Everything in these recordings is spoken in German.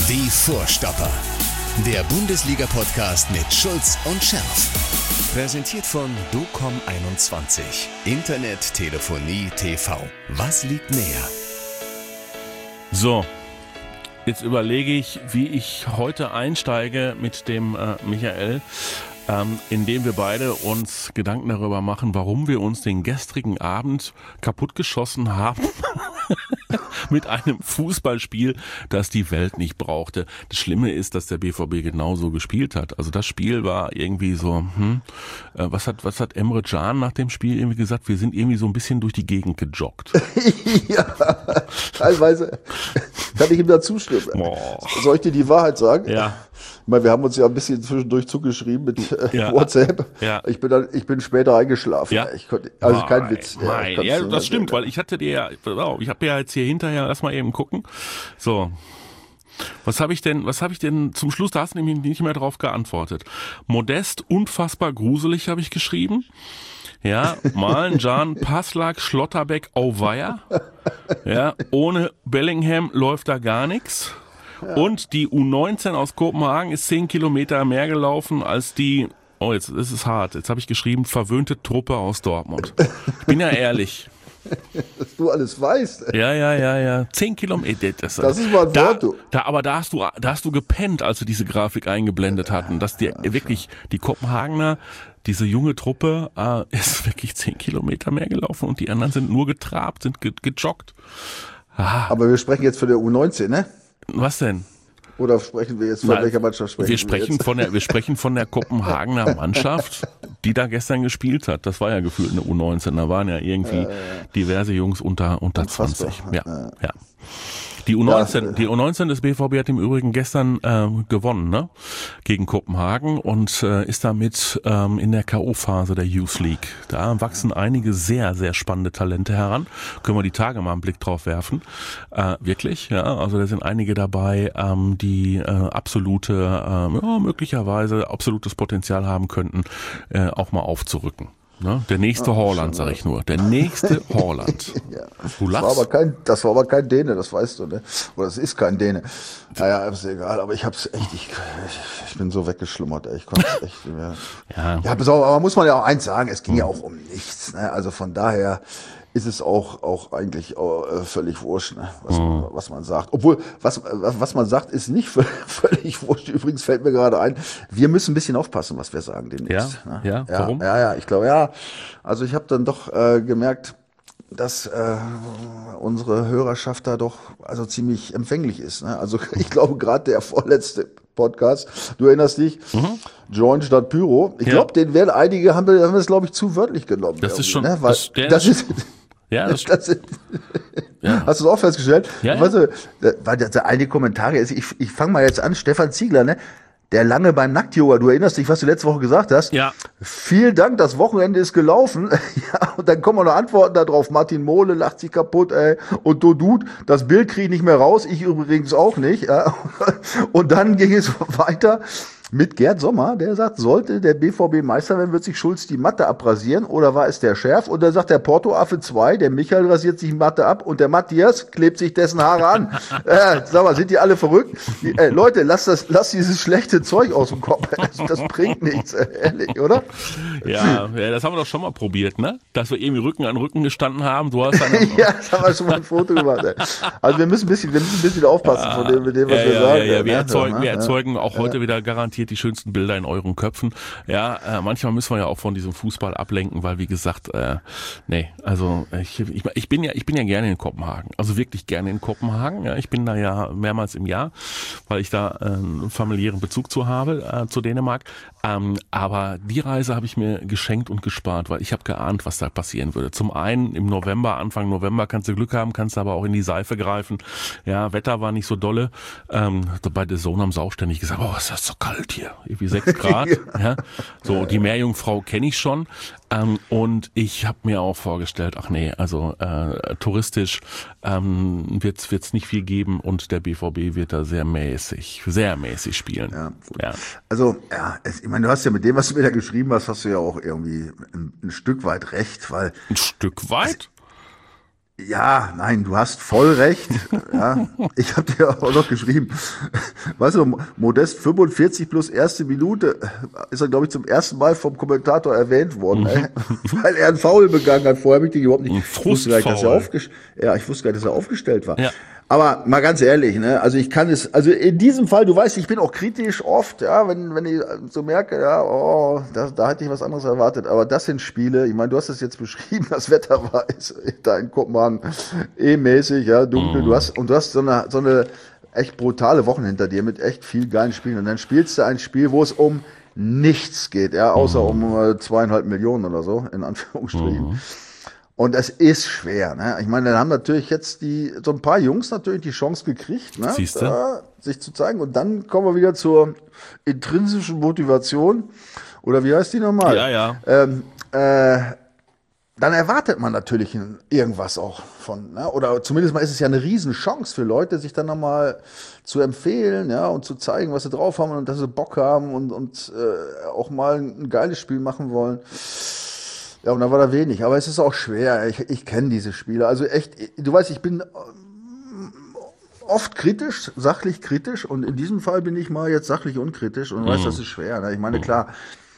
Die Vorstopper. Der Bundesliga-Podcast mit Schulz und Scherf. Präsentiert von DOCOM21. Internet, Telefonie, TV. Was liegt näher? So, jetzt überlege ich, wie ich heute einsteige mit dem Michael, indem wir beide uns Gedanken darüber machen, warum wir uns den gestrigen Abend kaputtgeschossen haben mit einem Fußballspiel, das die Welt nicht brauchte. Das Schlimme ist, dass der BVB genauso gespielt hat. Also das Spiel war irgendwie so, was hat Emre Can nach dem Spiel irgendwie gesagt? Wir sind irgendwie so ein bisschen durch die Gegend gejoggt. Ja, teilweise kann ich ihm da zustimmen. Boah. Soll ich dir die Wahrheit sagen? Ja. Ich meine, wir haben uns ja ein bisschen zwischendurch zugeschrieben mit WhatsApp. Ja. Ich bin später eingeschlafen. Ja. Kein Witz. Ja, das stimmt, weil ich habe ja jetzt hier hinterher, lass mal eben gucken. So. Was habe ich denn zum Schluss, da hast du nämlich nicht mehr drauf geantwortet. Modest, unfassbar gruselig, habe ich geschrieben. Ja, Malen, Can, Passlack, Schlotterbeck, Auweia. Ja, ohne Bellingham läuft da gar nichts. Ja. Und die U19 aus Kopenhagen ist 10 Kilometer mehr gelaufen als die, jetzt ist es hart, jetzt habe ich geschrieben, verwöhnte Truppe aus Dortmund. Ich bin ja ehrlich. Dass du alles weißt. Ja. 10 Kilometer. Das ist mal ein Wort, du. Aber da hast du gepennt, als wir diese Grafik eingeblendet hatten, dass wirklich die Kopenhagener, diese junge Truppe, ist wirklich 10 Kilometer mehr gelaufen und die anderen sind nur getrabt, sind gejoggt. Aber wir sprechen jetzt für der U19, ne? Was denn? Oder sprechen wir jetzt von welcher Mannschaft sprechen wir sprechen von der Kopenhagener Mannschaft, die da gestern gespielt hat. Das war ja gefühlt eine U19. Da waren ja irgendwie diverse Jungs unter 20. Ja. Die U19 des BVB hat im Übrigen gestern gewonnen, ne? Gegen Kopenhagen und ist damit in der K.O.-Phase der Youth League. Da wachsen einige sehr, sehr spannende Talente heran. Können wir die Tage mal einen Blick drauf werfen. Wirklich, ja. Also da sind einige dabei, die möglicherweise absolutes Potenzial haben könnten, auch mal aufzurücken. Ne? Der nächste Haaland, sag ich nur. Der nächste Haaland. Ja. Du lachst. Das war aber kein Däne, das weißt du, ne? Oder es ist kein Däne. Naja, ist egal, aber ich hab's echt, ich bin so weggeschlummert, ey. Ich konnte es echt nicht mehr. Ja, pass auf, aber muss man ja auch eins sagen, es ging ja auch um nichts, ne? Also von daher ist es auch eigentlich völlig wurscht, ne? Was man sagt. Obwohl, was man sagt, ist nicht völlig wurscht. Übrigens fällt mir gerade ein, wir müssen ein bisschen aufpassen, was wir sagen demnächst. Ja? Ne? Ja? Warum? Ja, ich glaube, ja. Also ich habe dann doch gemerkt, dass unsere Hörerschaft da doch also ziemlich empfänglich ist. Ne? Also ich glaube, gerade der vorletzte Podcast, du erinnerst dich, Join statt Pyro. Ich glaube, den werden einige, haben das, glaube ich, zu wörtlich genommen. Das ist schon, ne? Hast du es auch festgestellt? Ja. Weißt du, weil der eine Kommentare ist, ich fange mal jetzt an, Stefan Ziegler, ne? Der lange beim Nackt-Yoga, du erinnerst dich, was du letzte Woche gesagt hast? Ja. Vielen Dank, das Wochenende ist gelaufen. Ja, und dann kommen noch Antworten da drauf. Martin Mohle lacht sich kaputt, ey. Und Dude, das Bild kriege ich nicht mehr raus, ich übrigens auch nicht. Ja. Und dann ging es weiter mit Gerd Sommer, der sagt, sollte der BVB Meister werden, wird sich Schulz die Matte abrasieren oder war es der Schärf? Und dann sagt der Porto-Affe 2, der Michael rasiert sich die Matte ab und der Matthias klebt sich dessen Haare an. Sag mal, sind die alle verrückt? Leute, lass dieses schlechte Zeug aus dem Kopf. Das bringt nichts, ehrlich, oder? Ja, das haben wir doch schon mal probiert, ne? Dass wir irgendwie Rücken an Rücken gestanden haben. Du hast dann ja, das haben wir schon mal ein Foto gemacht. Ey. Also wir müssen ein bisschen aufpassen von dem, was wir sagen. Ja, wir erzeugen auch heute wieder garantiert die schönsten Bilder in euren Köpfen. Ja, manchmal müssen wir ja auch von diesem Fußball ablenken, weil wie gesagt, ich bin ja gerne in Kopenhagen. Also wirklich gerne in Kopenhagen. Ja, ich bin da ja mehrmals im Jahr, weil ich da einen familiären Bezug zu habe, zu Dänemark. Aber die Reise habe ich mir geschenkt und gespart, weil ich habe geahnt, was da passieren würde. Zum einen im November, Anfang November kannst du Glück haben, kannst aber auch in die Seife greifen. Ja, Wetter war nicht so dolle. Bei der Zone haben sie auch ständig gesagt, ist das so kalt hier. Irgendwie 6 Grad. Ja. So, die Meerjungfrau kenne ich schon. Und ich habe mir auch vorgestellt, touristisch wird's nicht viel geben und der BVB wird da sehr mäßig spielen. Ja. Also, ich meine, du hast ja mit dem, was du mir da geschrieben hast, hast du ja auch irgendwie ein Stück weit recht, weil... Ein Stück weit? Ja, nein, du hast voll recht. Ja, ich habe dir auch noch geschrieben, weißt du, Modest 45 plus erste Minute ist er, glaube ich, zum ersten Mal vom Kommentator erwähnt worden, weil er einen Foul begangen hat. Vorher habe ich den überhaupt nicht. Ein Ich wusste gar nicht, dass er ich wusste gar nicht, dass er aufgestellt war. Ja. Aber mal ganz ehrlich, ne, also ich kann es, also in diesem Fall, du weißt, ich bin auch kritisch oft, ja, wenn ich so merke, ja, oh, da hätte ich was anderes erwartet. Aber das sind Spiele, ich meine, du hast es jetzt beschrieben, das Wetter war ist da in Kopenhagen mäßig, ja, dunkel. Du hast so eine echt brutale Woche hinter dir mit echt viel geilen Spielen. Und dann spielst du ein Spiel, wo es um nichts geht, ja, außer um 2,5 Millionen oder so, in Anführungsstrichen. Und es ist schwer, ne? Ich meine, dann haben natürlich jetzt so ein paar Jungs natürlich die Chance gekriegt, ne? Sich zu zeigen. Und dann kommen wir wieder zur intrinsischen Motivation. Oder wie heißt die nochmal? Ja, ja. Dann erwartet man natürlich irgendwas auch von, ne? Oder zumindest mal ist es ja eine Riesenchance für Leute, sich dann nochmal zu empfehlen, ja, und zu zeigen, was sie drauf haben und dass sie Bock haben und auch mal ein geiles Spiel machen wollen. Ja, und da war da wenig. Aber es ist auch schwer. Ich kenne diese Spiele. Also echt, du weißt, ich bin oft kritisch, sachlich kritisch. Und in diesem Fall bin ich mal jetzt sachlich unkritisch und weiß, das ist schwer. Ne? Ich meine, klar,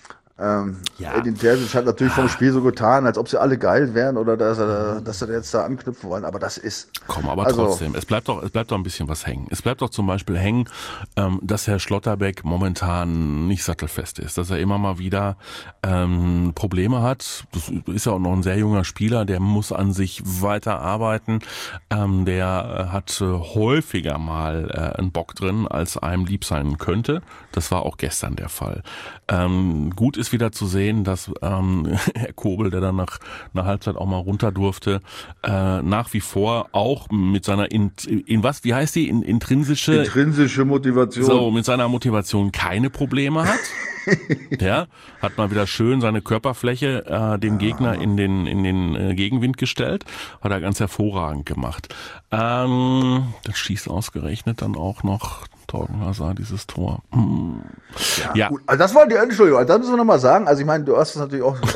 Edin Terzic hat natürlich vom Spiel so getan, als ob sie alle geil wären oder dass sie jetzt da anknüpfen wollen. Aber das ist... Komm, aber trotzdem, es bleibt doch ein bisschen was hängen. Es bleibt doch zum Beispiel hängen, dass Herr Schlotterbeck momentan nicht sattelfest ist, dass er immer mal wieder Probleme hat. Das ist ja auch noch ein sehr junger Spieler, der muss an sich weiter arbeiten. Der hat häufiger mal einen Bock drin, als einem lieb sein könnte. Das war auch gestern der Fall. Gut ist wieder zu sehen, dass Herr Kobel, der dann nach einer Halbzeit auch mal runter durfte, nach wie vor auch mit seiner wie heißt die? Intrinsische Motivation. So, mit seiner Motivation keine Probleme hat. Der hat mal wieder schön seine Körperfläche dem Gegner in den Gegenwind gestellt. Hat er ganz hervorragend gemacht. Das schießt ausgerechnet dann auch noch Thorgan Hazard, dieses Tor. Ja. Gut. Also das war die Entschuldigung. Also das müssen wir nochmal sagen. Also ich meine, du hast es natürlich auch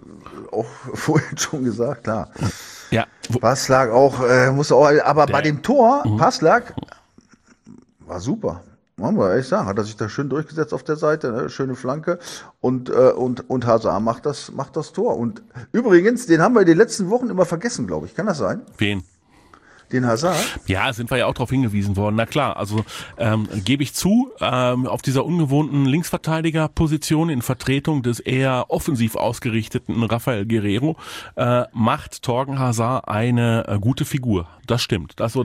vorhin schon gesagt, klar. Ja. Passlack auch, aber bei dem Tor, Passlack war super. Man muss ehrlich sagen, hat er sich da schön durchgesetzt auf der Seite, ne? Schöne Flanke und Hazard macht das Tor. Und übrigens, den haben wir in den letzten Wochen immer vergessen, glaube ich. Kann das sein? Wen? Den Hazard? Ja, sind wir ja auch darauf hingewiesen worden. Na klar, also gebe ich zu, auf dieser ungewohnten Linksverteidigerposition in Vertretung des eher offensiv ausgerichteten Rafael Guerreiro macht Thorgan Hazard eine gute Figur. Das stimmt. Also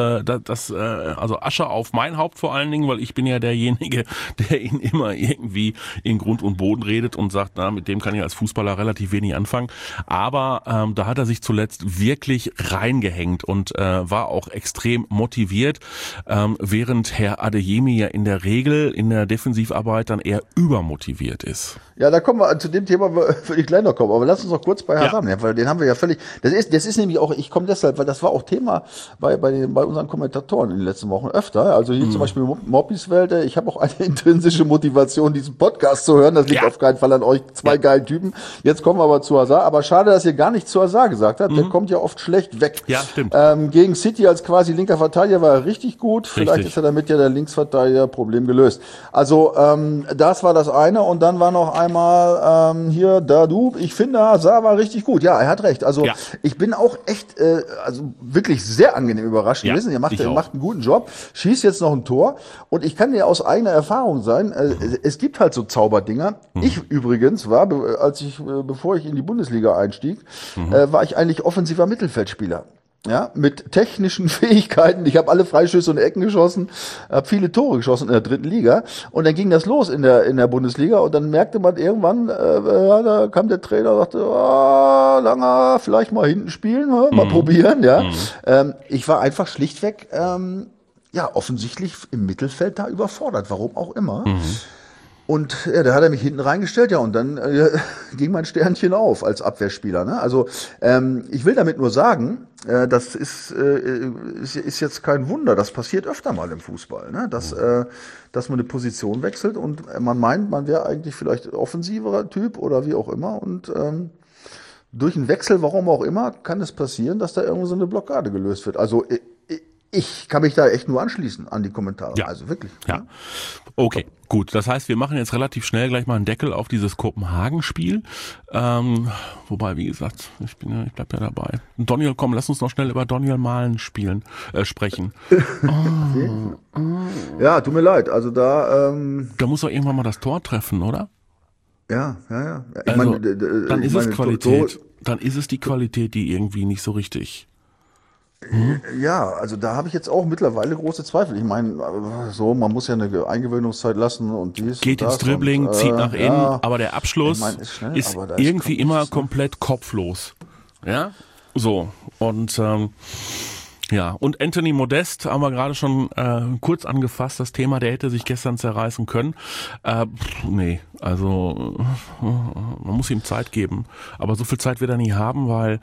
also Asche auf mein Haupt vor allen Dingen, weil ich bin ja derjenige, der ihn immer irgendwie in Grund und Boden redet und sagt, na, mit dem kann ich als Fußballer relativ wenig anfangen. Aber da hat er sich zuletzt wirklich reingehängt und war auch extrem motiviert, während Herr Adeyemi ja in der Regel in der Defensivarbeit dann eher übermotiviert ist. Ja, da kommen wir zu dem Thema, würde ich gleich noch kommen. Aber lass uns noch kurz bei Hazard, ja, weil den haben wir ja völlig. Das ist nämlich auch. Ich komme deshalb, weil das war auch Thema bei unseren Kommentatoren in den letzten Wochen öfter. Also hier zum Beispiel Moppis-Welt. Ich habe auch eine intrinsische Motivation, diesen Podcast zu hören. Das liegt auf keinen Fall an euch zwei geilen Typen. Jetzt kommen wir aber zu Hazard. Aber schade, dass ihr gar nichts zu Hazard gesagt habt. Der kommt ja oft schlecht weg. Ja, stimmt. Gegen City als quasi linker Verteidiger war er richtig gut. Vielleicht ist er damit ja der Linksverteidiger Problem gelöst. Also das war das eine. Und dann war noch einmal hier Dadu. Ich finde, Hazard war richtig gut. Ja, er hat recht. Also ich bin auch echt also wirklich sehr angenehm überrascht gewesen. Er macht einen guten Job. Schießt jetzt noch ein Tor. Und ich kann dir aus eigener Erfahrung sagen, es gibt halt so Zauberdinger. Ich übrigens war, bevor ich in die Bundesliga einstieg, war ich eigentlich offensiver Mittelfeldspieler. Ja, mit technischen Fähigkeiten. Ich habe alle Freischüsse und Ecken geschossen, habe viele Tore geschossen in der 3. Liga. Und dann ging das los in der Bundesliga. Und dann merkte man irgendwann, da kam der Trainer und sagte, Langer, vielleicht mal hinten spielen, mal probieren. Ja, ich war einfach schlichtweg, offensichtlich im Mittelfeld da überfordert. Warum auch immer. Und ja, da hat er mich hinten reingestellt, ja, und dann ging mein Sternchen auf als Abwehrspieler. Ne? Also ich will damit nur sagen, das ist jetzt kein Wunder, das passiert öfter mal im Fußball, ne? Dass man eine Position wechselt und man meint, man wäre eigentlich vielleicht offensiverer Typ oder wie auch immer und durch einen Wechsel, warum auch immer, kann es passieren, dass da irgendwo so eine Blockade gelöst wird. Also ich kann mich da echt nur anschließen an die Kommentare. Ja. Also wirklich. Ja. Okay, gut. Das heißt, wir machen jetzt relativ schnell gleich mal einen Deckel auf dieses Kopenhagen-Spiel. Wobei, wie gesagt, ich bleib ja dabei. Doniel, komm, lass uns noch schnell über Doniel Malen sprechen. Ja, tut mir leid. Also da muss doch irgendwann mal das Tor treffen, oder? Ja. Ich Also, meine, dann ist es Qualität. Dann ist es die Qualität, die irgendwie nicht so richtig. Ja, also da habe ich jetzt auch mittlerweile große Zweifel. Ich meine, man muss ja eine Eingewöhnungszeit lassen und dies. Geht und ins das Dribbling, und, zieht nach innen, aber der Abschluss ist schnell, ist aber da irgendwie kommt immer nichts, ne? komplett kopflos. Ja, so. Und und Anthony Modest haben wir gerade schon kurz angefasst, das Thema, der hätte sich gestern zerreißen können. Nee, also man muss ihm Zeit geben. Aber so viel Zeit wird er nie haben, weil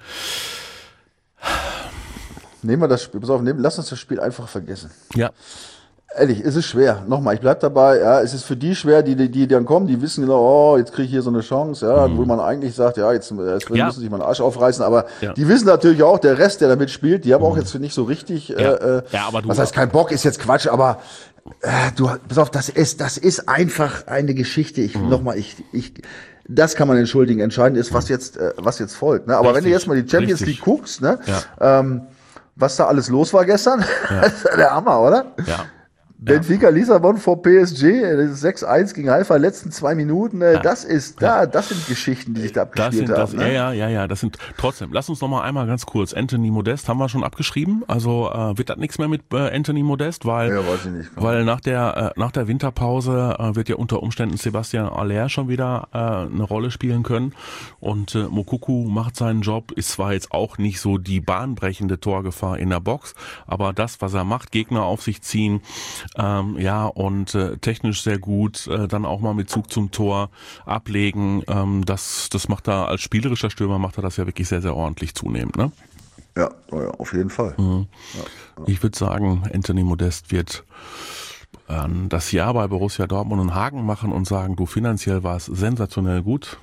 Nehmen wir das Spiel, pass auf, lass uns das Spiel einfach vergessen. ja, Ehrlich, es ist schwer. Nochmal, ich bleib dabei, ja, es ist für die schwer, die dann kommen, die wissen genau, oh, jetzt kriege ich hier so eine Chance, ja, wo man eigentlich sagt, ja, jetzt müssen sich mal den Arsch aufreißen, aber die wissen natürlich auch, der Rest, der damit spielt, die haben auch jetzt nicht so richtig, aber du, was heißt kein Bock, ist jetzt Quatsch, aber pass auf, das ist einfach eine Geschichte. Das kann man entschuldigen. Entscheidend ist, was jetzt folgt. Ne? Aber Richtig, wenn du jetzt mal die Champions richtig. League guckst, ne, was da alles los war gestern, das ist ja der Hammer, oder? ja. Benfica Lissabon vor PSG, das ist 6-1 gegen Haifa, letzten 2 Minuten, das sind Geschichten, die sich da abgespielt haben. Ne? Ja, das sind trotzdem. Lass uns noch mal einmal ganz kurz. Anthony Modest haben wir schon abgeschrieben, also wird das nichts mehr mit Anthony Modest, weil weiß ich nicht, weil nach der Winterpause wird ja unter Umständen Sebastian Haller schon wieder eine Rolle spielen können und Moukoko macht seinen Job, ist zwar jetzt auch nicht so die bahnbrechende Torgefahr in der Box, aber das, was er macht, Gegner auf sich ziehen, technisch sehr gut, dann auch mal mit Zug zum Tor ablegen, das macht er als spielerischer Stürmer, macht er das ja wirklich sehr, sehr ordentlich zunehmend, ne? Ja, auf jeden Fall. Mhm. Ja. Ich würde sagen, Anthony Modest wird das Jahr bei Borussia Dortmund und Hagen machen und sagen, du, finanziell war es sensationell gut.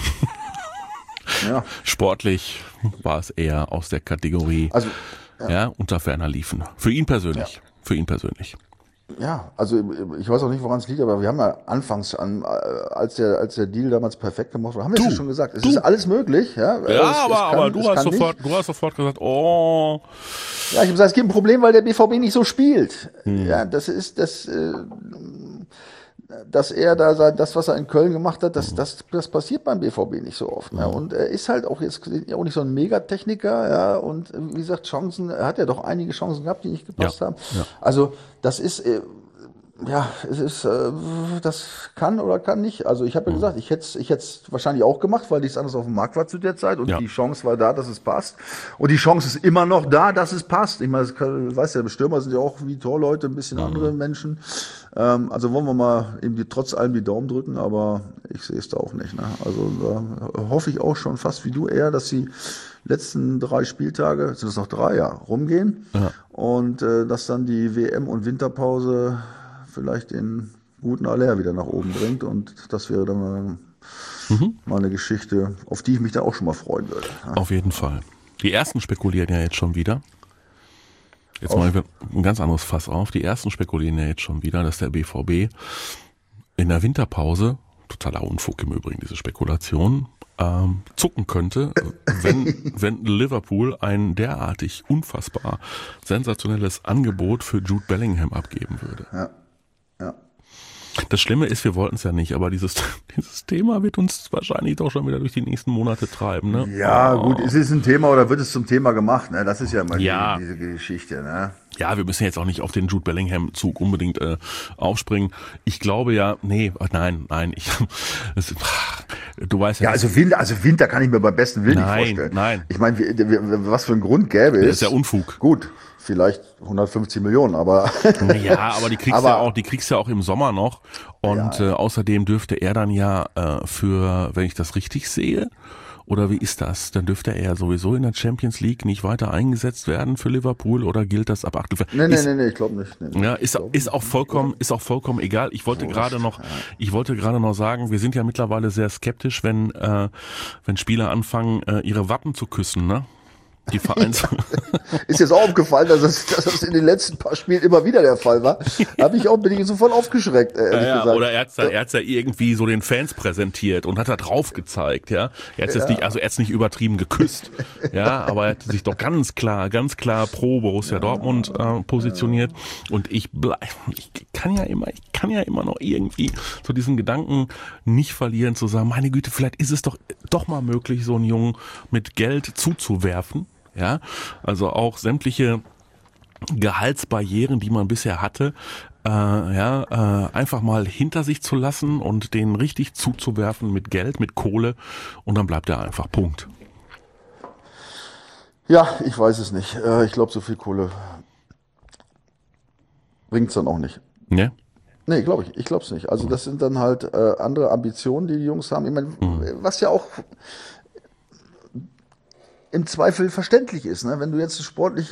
Ja. Sportlich war es eher aus der Kategorie unter ferner liefen. Für ihn persönlich. Ja, also ich weiß auch nicht, woran es liegt, aber wir haben ja anfangs als der Deal damals perfekt gemacht wurde, haben wir es ja schon gesagt, es ist alles möglich. Ja, aber du hast sofort gesagt, oh. Ja, ich habe gesagt, es gibt ein Problem, weil der BVB nicht so spielt. Ja, das, was er in Köln gemacht hat, das passiert beim BVB nicht so oft. Ne? Und er ist halt auch jetzt auch nicht so ein Megatechniker, ja, und wie gesagt, er hat ja doch einige Chancen gehabt, die nicht gepasst haben. Ja. Also, das ist, das kann oder kann nicht. Also ich habe ja gesagt, ich hätte es wahrscheinlich auch gemacht, weil nichts anderes auf dem Markt war zu der Zeit und die Chance war da, dass es passt. Und die Chance ist immer noch da, dass es passt. Ich meine, weißt ja, Stürmer sind ja auch wie Torleute, ein bisschen andere Menschen. Also wollen wir mal eben trotz allem die Daumen drücken, aber ich sehe es da auch nicht. Ne? Also da hoffe ich auch schon fast wie du eher, dass die letzten 3 Spieltage, sind es noch 3, rumgehen. Ja. Und dass dann die WM- und Winterpause vielleicht den guten Aller wieder nach oben bringt. Und das wäre dann mal eine Geschichte, auf die ich mich da auch schon mal freuen würde. Ja. Auf jeden Fall. Die ersten spekulieren ja jetzt schon wieder. Jetzt machen wir ein ganz anderes Fass auf. Die ersten spekulieren ja jetzt schon wieder, dass der BVB in der Winterpause, totaler Unfug im Übrigen, diese Spekulation, zucken könnte, wenn Liverpool ein derartig unfassbar sensationelles Angebot für Jude Bellingham abgeben würde. Ja. Das Schlimme ist, wir wollten es ja nicht, aber dieses Thema wird uns wahrscheinlich doch schon wieder durch die nächsten Monate treiben. Ne? Ja, gut, ist es ein Thema oder wird es zum Thema gemacht? Ne? Das ist ja immer diese Geschichte. Ne? Ja, wir müssen jetzt auch nicht auf den Jude Bellingham-Zug unbedingt aufspringen. Ich glaube ja, nein. Du weißt ja. Ja, also Winter kann ich mir beim besten Willen nicht vorstellen. Nein. Ich meine, was für ein Grund gäbe es? Das ist ja Unfug. Gut. Vielleicht 150 Millionen, aber. Ja, aber die kriegst du ja auch im Sommer noch. Und außerdem dürfte er dann ja wenn ich das richtig sehe, Oder wie ist das? Dann dürfte er ja sowieso in der Champions League nicht weiter eingesetzt werden für Liverpool oder gilt das ab Achtelfinale? Nee, ich glaube nicht. Nee, ja, ist auch vollkommen egal. Ich wollte gerade noch sagen, wir sind ja mittlerweile sehr skeptisch, wenn Spieler anfangen, ihre Wappen zu küssen, ne? Die Vereins. Ist jetzt auch aufgefallen, dass das in den letzten paar Spielen immer wieder der Fall war. Bin ich sofort aufgeschreckt, ehrlich gesagt. Oder er hat's ja irgendwie so den Fans präsentiert und hat da drauf gezeigt, ja. Er hat's nicht übertrieben geküsst, ja, aber er hat sich doch ganz klar pro Borussia Dortmund positioniert. Und ich kann ja immer noch irgendwie so diesen Gedanken nicht verlieren, zu sagen, meine Güte, vielleicht ist es doch mal möglich, so einen Jungen mit Geld zuzuwerfen. Ja, also auch sämtliche Gehaltsbarrieren, die man bisher hatte, einfach mal hinter sich zu lassen und den richtig zuzuwerfen mit Geld, mit Kohle und dann bleibt er einfach. Punkt. Ja, ich weiß es nicht. Ich glaube, so viel Kohle bringt's dann auch nicht. Ne? Nee, glaube ich. Ich glaube es nicht. Also das sind dann halt andere Ambitionen, die Jungs haben. Ich meine, was ja auch im Zweifel verständlich ist, ne? Wenn du jetzt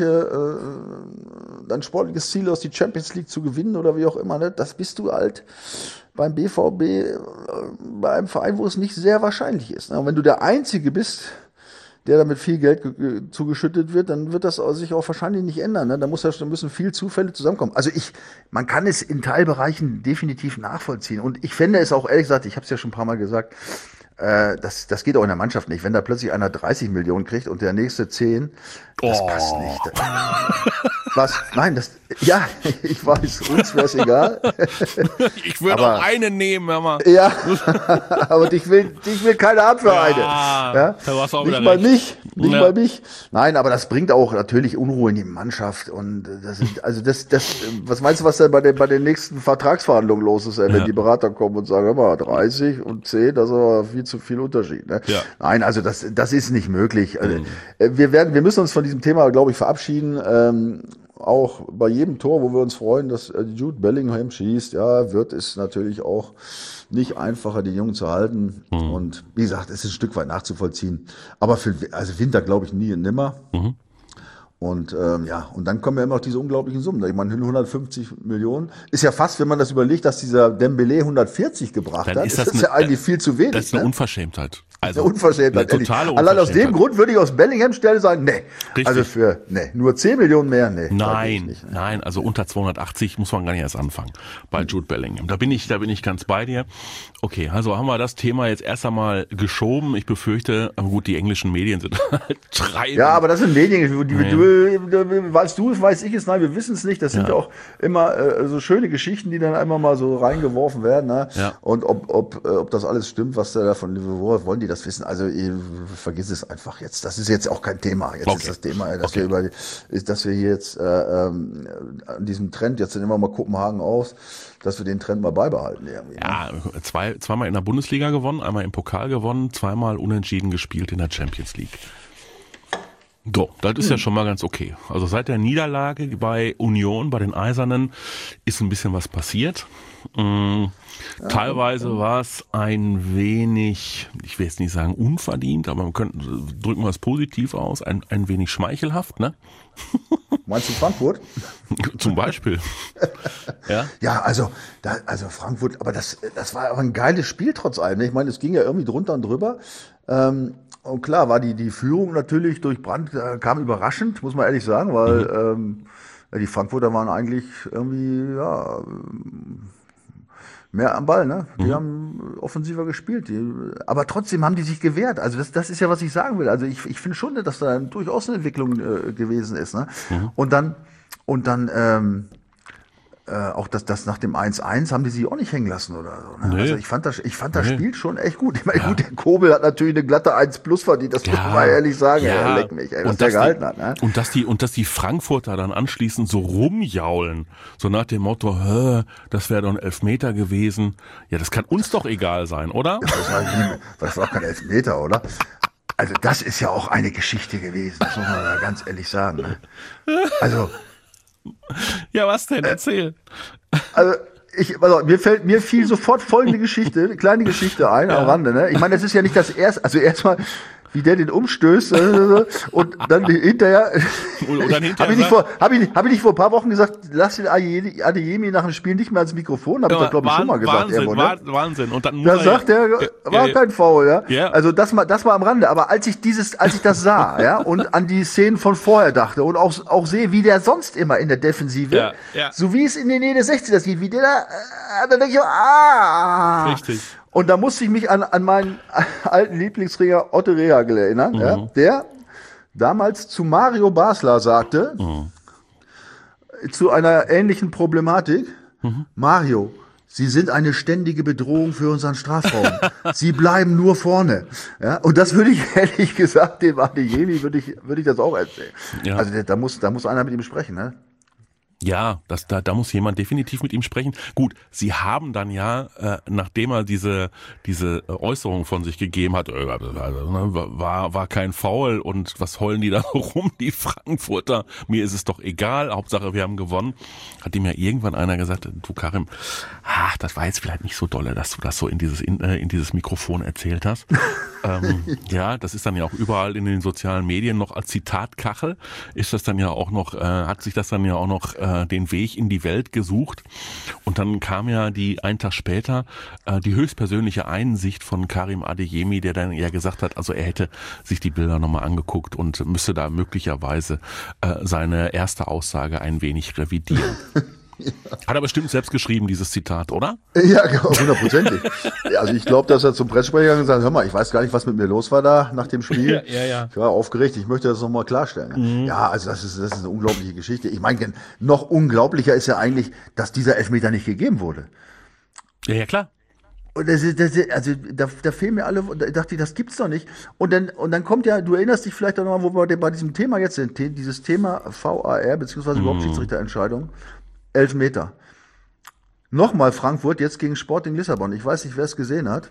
dein sportliches Ziel hast, die Champions League zu gewinnen oder wie auch immer, ne? Das bist du halt beim BVB, bei einem Verein, wo es nicht sehr wahrscheinlich ist. Ne? Und wenn du der Einzige bist, der damit viel Geld zugeschüttet wird, dann wird das sich auch wahrscheinlich nicht ändern. Ne? Da müssen viel Zufälle zusammenkommen. Also man kann es in Teilbereichen definitiv nachvollziehen. Und ich fände es auch, ehrlich gesagt, ich habe es ja schon ein paar Mal gesagt, das geht auch in der Mannschaft nicht. Wenn da plötzlich einer 30 Millionen kriegt und der nächste 10, das passt nicht. Was? Nein, ich weiß, uns wäre es egal. Ich würde auch einen nehmen, hör mal. Ja, aber dich will keiner haben für eine. Ja? Du hast auch nicht bei mich. Nein, aber das bringt auch natürlich Unruhe in die Mannschaft. Und was meinst du, was da bei den nächsten Vertragsverhandlungen los ist, wenn die Berater kommen und sagen, hör mal, 30 und 10, das ist aber viel zu viel Unterschied. Ne? Ja. Nein, also das ist nicht möglich. Also, wir müssen uns von diesem Thema, glaube ich, verabschieden. Auch bei jedem Tor, wo wir uns freuen, dass Jude Bellingham schießt, wird es natürlich auch nicht einfacher, den Jungen zu halten. Und wie gesagt, es ist ein Stück weit nachzuvollziehen. Aber also Winter glaube ich nie und nimmer. Und und dann kommen ja immer noch diese unglaublichen Summen. Ich meine, 150 Millionen ist ja fast, wenn man das überlegt, dass dieser Dembélé 150 gebracht hat, ist das ja eigentlich viel zu wenig. Das ist eine Unverschämtheit. Also eine Unverschämtheit, eine totale Unverschämtheit. Allein aus dem Grund würde ich aus Bellingham Stelle sagen, Richtig. Also nur 10 Millionen mehr, Nein, also unter 280 muss man gar nicht erst anfangen bei Jude Bellingham. Da bin ich ganz bei dir. Okay, also haben wir das Thema jetzt erst einmal geschoben. Ich befürchte, gut, die englischen Medien sind halt treibend. Ja, aber das sind Medien, weißt du es, weiß ich es, nein, wir wissen es nicht. Das sind ja auch immer so schöne Geschichten, die dann einmal mal so reingeworfen werden. Ne? Ja. Und ob das alles stimmt, was da von Liverpool, wollen die das wissen? Also vergiss es einfach jetzt. Das ist jetzt auch kein Thema. Jetzt ist das Thema, dass wir hier jetzt an diesem Trend, jetzt nehmen wir mal Kopenhagen aus, dass wir den Trend mal beibehalten. Ja, zweimal in der Bundesliga gewonnen, einmal im Pokal gewonnen, zweimal unentschieden gespielt in der Champions League. So, das ist ja schon mal ganz okay. Also seit der Niederlage bei Union, bei den Eisernen, ist ein bisschen was passiert. Teilweise war es ein wenig, ich will jetzt nicht sagen unverdient, aber drücken wir es positiv aus, ein wenig schmeichelhaft, ne? Meinst du Frankfurt? Zum Beispiel. Ja, also Frankfurt, aber das war aber ein geiles Spiel trotz allem. Ich meine, es ging ja irgendwie drunter und drüber. Und klar war die Führung natürlich durch Brandt, kam überraschend, muss man ehrlich sagen, weil die Frankfurter waren eigentlich irgendwie mehr am Ball, ne? Die haben offensiver gespielt. Aber trotzdem haben die sich gewehrt. Also das ist ja, was ich sagen will. Also ich finde schon, dass da durchaus eine Entwicklung gewesen ist, ne? Und dann auch das nach dem 1-1 haben die sich auch nicht hängen lassen oder so. Ne? Nee. Also ich fand das Spiel schon echt gut. Ich meine, gut, der Kobel hat natürlich eine glatte 1+ verdient, das muss man ehrlich sagen. Ja. Leck mich, was der gehalten hat. Ne? Und dass die Frankfurter dann anschließend so rumjaulen, so nach dem Motto, das wäre doch ein Elfmeter gewesen. Ja, das kann uns doch egal sein, oder? Das war auch kein Elfmeter, oder? Also das ist ja auch eine Geschichte gewesen, das muss man da ganz ehrlich sagen. Ne? Also ja, was denn? Erzähl. Also mir fiel sofort folgende Geschichte, eine kleine Geschichte am Rande. Ne? Ich meine, das ist ja nicht das erste. Also erstmal, wie der den umstößt und dann hinterher habe ich nicht vor ein paar Wochen gesagt, lass den Adeyemi nach dem Spiel nicht mehr ans Mikrofon, habe ich das glaube ich schon mal gesagt. Wahnsinn. Und dann da sagt er, war kein Foul, ja. Yeah. Also das mal am Rande, aber als ich das sah, ja, und an die Szenen von vorher dachte und auch sehe, wie der sonst immer in der Defensive, so wie es in der Nähe des 16ers sieht, wie der da denke ich, richtig. Und da musste ich mich an meinen alten Lieblingsringer Otto Rehagel erinnern, ja, der damals zu Mario Basler sagte, zu einer ähnlichen Problematik, Mario, Sie sind eine ständige Bedrohung für unseren Strafraum. Sie bleiben nur vorne. Ja, und das würde ich ehrlich gesagt, dem Adeyemi würde ich das auch erzählen. Ja. Also da muss einer mit ihm sprechen, ne? Ja, da muss jemand definitiv mit ihm sprechen. Gut, sie haben dann ja, nachdem er diese Äußerung von sich gegeben hat, war kein Foul und was heulen die da rum, die Frankfurter, mir ist es doch egal, Hauptsache wir haben gewonnen, hat ihm ja irgendwann einer gesagt, du Karim, das war jetzt vielleicht nicht so dolle, dass du das so in dieses Mikrofon erzählt hast. Ja, das ist dann ja auch überall in den sozialen Medien noch als Zitatkachel, ist das dann ja auch noch, hat sich das dann ja auch noch den Weg in die Welt gesucht. Und dann kam ja einen Tag später die höchstpersönliche Einsicht von Karim Adeyemi, der dann ja gesagt hat, also er hätte sich die Bilder nochmal angeguckt und müsste da möglicherweise seine erste Aussage ein wenig revidieren. Ja. Hat er bestimmt selbst geschrieben, dieses Zitat, oder? Ja, genau, 100%. Also ich glaube, dass er zum Pressesprecher gesagt hat, hör mal, ich weiß gar nicht, was mit mir los war da nach dem Spiel. Ja. Ich war aufgeregt, ich möchte das nochmal klarstellen. Ja, also das ist eine unglaubliche Geschichte. Ich meine, noch unglaublicher ist ja eigentlich, dass dieser Elfmeter nicht gegeben wurde. Ja, klar. Und da fehlen mir alle, da dachte ich, das gibt's doch nicht. Und dann kommt ja, du erinnerst dich vielleicht auch nochmal, wo wir bei diesem Thema jetzt sind, dieses Thema VAR, beziehungsweise überhaupt Schiedsrichterentscheidung. 11 Meter. Nochmal Frankfurt, jetzt gegen Sporting Lissabon. Ich weiß nicht, wer es gesehen hat.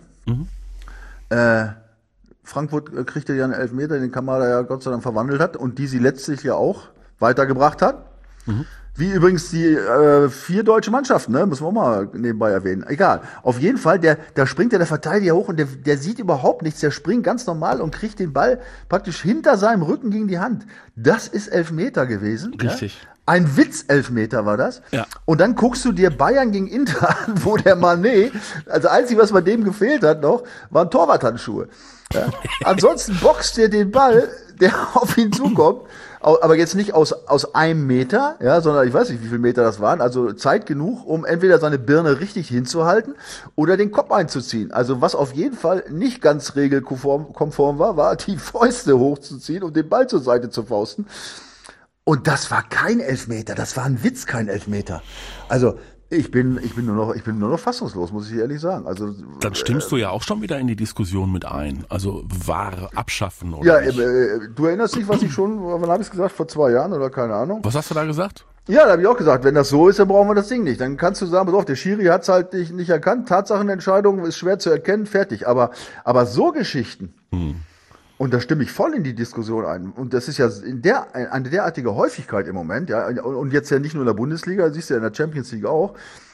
Frankfurt kriegte ja einen Elfmeter, den Kamada ja Gott sei Dank verwandelt hat und die sie letztlich ja auch weitergebracht hat. Wie übrigens die 4 deutsche Mannschaften, ne? Müssen wir auch mal nebenbei erwähnen. Egal. Auf jeden Fall, da springt der Verteidiger hoch und der sieht überhaupt nichts. Der springt ganz normal und kriegt den Ball praktisch hinter seinem Rücken gegen die Hand. Das ist Elfmeter gewesen. Richtig. Ja? Ein Witz-Elfmeter war das. Ja. Und dann guckst du dir Bayern gegen Inter an, wo der Mané, also einzig, was bei dem gefehlt hat noch, waren Torwarthandschuhe. Ja? Ansonsten boxt der den Ball, der auf ihn zukommt, aber jetzt nicht aus einem Meter, ja, sondern ich weiß nicht, wie viele Meter das waren, also Zeit genug, um entweder seine Birne richtig hinzuhalten oder den Kopf einzuziehen. Also was auf jeden Fall nicht ganz regelkonform war die Fäuste hochzuziehen und den Ball zur Seite zu fausten. Und das war kein Elfmeter, das war ein Witz, kein Elfmeter. Also ich bin nur noch fassungslos, muss ich ehrlich sagen. Also dann stimmst du ja auch schon wieder in die Diskussion mit ein. Also VAR abschaffen oder nicht? Du erinnerst dich, was ich schon, wann habe ich es gesagt, vor 2 Jahren oder keine Ahnung. Was hast du da gesagt? Ja, da habe ich auch gesagt, wenn das so ist, dann brauchen wir das Ding nicht. Dann kannst du sagen, pass auf, der Schiri hat es halt nicht erkannt, Tatsachenentscheidung ist schwer zu erkennen, fertig. Aber so Geschichten. Und da stimme ich voll in die Diskussion ein. Und das ist ja eine derartige Häufigkeit im Moment, ja. Und jetzt ja nicht nur in der Bundesliga, siehst du ja in der Champions League auch.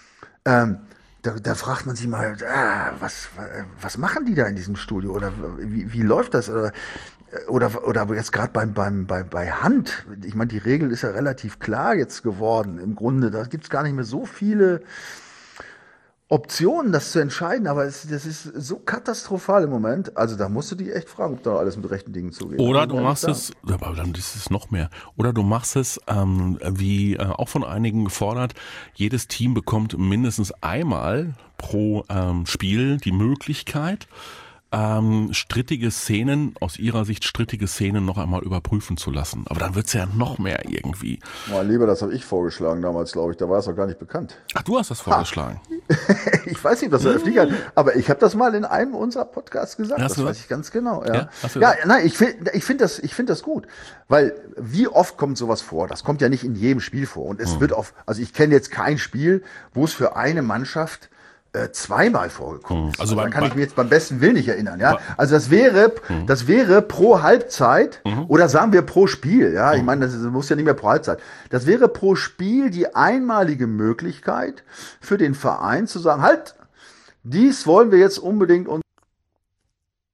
Da fragt man sich mal, was machen die da in diesem Studio? Oder wie läuft das? Oder jetzt gerade bei Hand. Ich meine, die Regel ist ja relativ klar jetzt geworden. Im Grunde, da gibt's gar nicht mehr so viele Optionen, das zu entscheiden, aber das ist so katastrophal im Moment. Also da musst du dich echt fragen, ob da alles mit rechten Dingen zugeht. Oder du machst es, aber dann ist es noch mehr. Oder du machst es, wie auch von einigen gefordert, jedes Team bekommt mindestens einmal pro Spiel die Möglichkeit, strittige Szenen, aus ihrer Sicht strittige Szenen noch einmal überprüfen zu lassen. Aber dann wird's ja noch mehr irgendwie. Mein Lieber, das habe ich vorgeschlagen damals, glaube ich. Da war es noch gar nicht bekannt. Ach, du hast das vorgeschlagen. Ich weiß nicht, was der Flieger hat, aber ich habe das mal in einem unserer Podcasts gesagt. Das weiß ich ganz genau. Nein, ich finde das gut. Weil wie oft kommt sowas vor? Das kommt ja nicht in jedem Spiel vor. Und es wird also ich kenne jetzt kein Spiel, wo es für eine Mannschaft zweimal vorgekommen ist. Also dann kann ich mir jetzt beim besten Willen nicht erinnern, ja. Also das wäre pro Halbzeit oder sagen wir pro Spiel, ja. Ich meine, das muss ja nicht mehr pro Halbzeit. Das wäre pro Spiel die einmalige Möglichkeit für den Verein zu sagen, halt, dies wollen wir jetzt unbedingt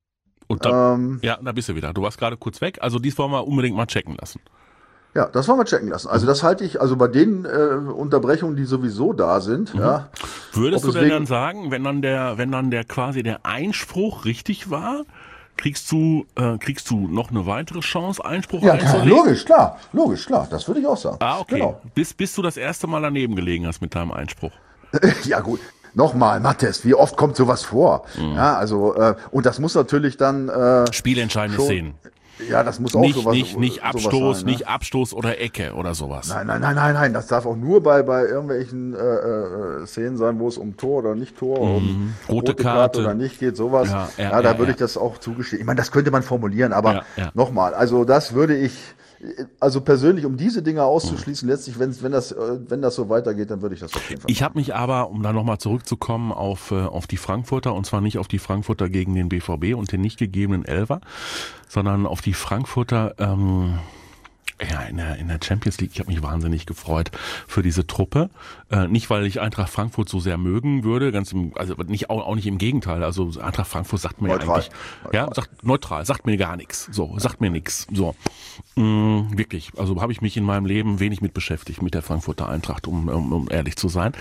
Und dann, ja, da bist du wieder. Du warst gerade kurz weg. Also dies wollen wir unbedingt mal checken lassen. Ja, das wollen wir checken lassen. Also das halte ich, also bei den Unterbrechungen, die sowieso da sind, ja. Würdest du denn dann sagen, wenn dann der quasi der Einspruch richtig war, kriegst du noch eine weitere Chance, Einspruch einzulegen? Logisch, klar. Das würde ich auch sagen. Ah, okay. Genau. Bis du das erste Mal daneben gelegen hast mit deinem Einspruch. Ja, gut. Nochmal, Matthias, wie oft kommt sowas vor? Ja, also, und das muss natürlich dann, spielentscheidende Szenen. Ja, das muss auch nicht Abstoß, sowas sein, ne? nicht Abstoß oder Ecke oder sowas. Nein. Das darf auch nur bei irgendwelchen Szenen sein, wo es um Tor oder nicht Tor, um rote Karte oder nicht geht, sowas. Da würde ich das auch zugestehen. Ich meine, das könnte man formulieren, aber nochmal, also das würde ich, also persönlich, um diese Dinge auszuschließen, letztlich, wenn das so weitergeht, dann würde ich das auf jeden Fall machen. Ich habe mich aber, um da nochmal zurückzukommen, auf die Frankfurter, und zwar nicht auf die Frankfurter gegen den BVB und den nicht gegebenen Elfer, sondern auf die Frankfurter in der Champions League. Ich habe mich wahnsinnig gefreut für diese Truppe. Nicht, weil ich Eintracht Frankfurt so sehr mögen würde, auch nicht im Gegenteil. Also Eintracht Frankfurt sagt mir neutral. Neutral, sagt mir gar nichts. So, sagt mir nichts. So, wirklich. Also habe ich mich in meinem Leben wenig mit beschäftigt, mit der Frankfurter Eintracht, um ehrlich zu sein.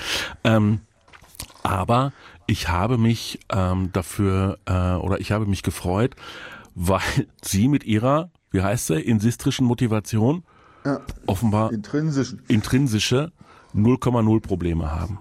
Aber ich habe mich ich habe mich gefreut, weil sie mit ihrer, wie heißt sie, insistrischen Motivation offenbar intrinsische 0,0 Probleme haben.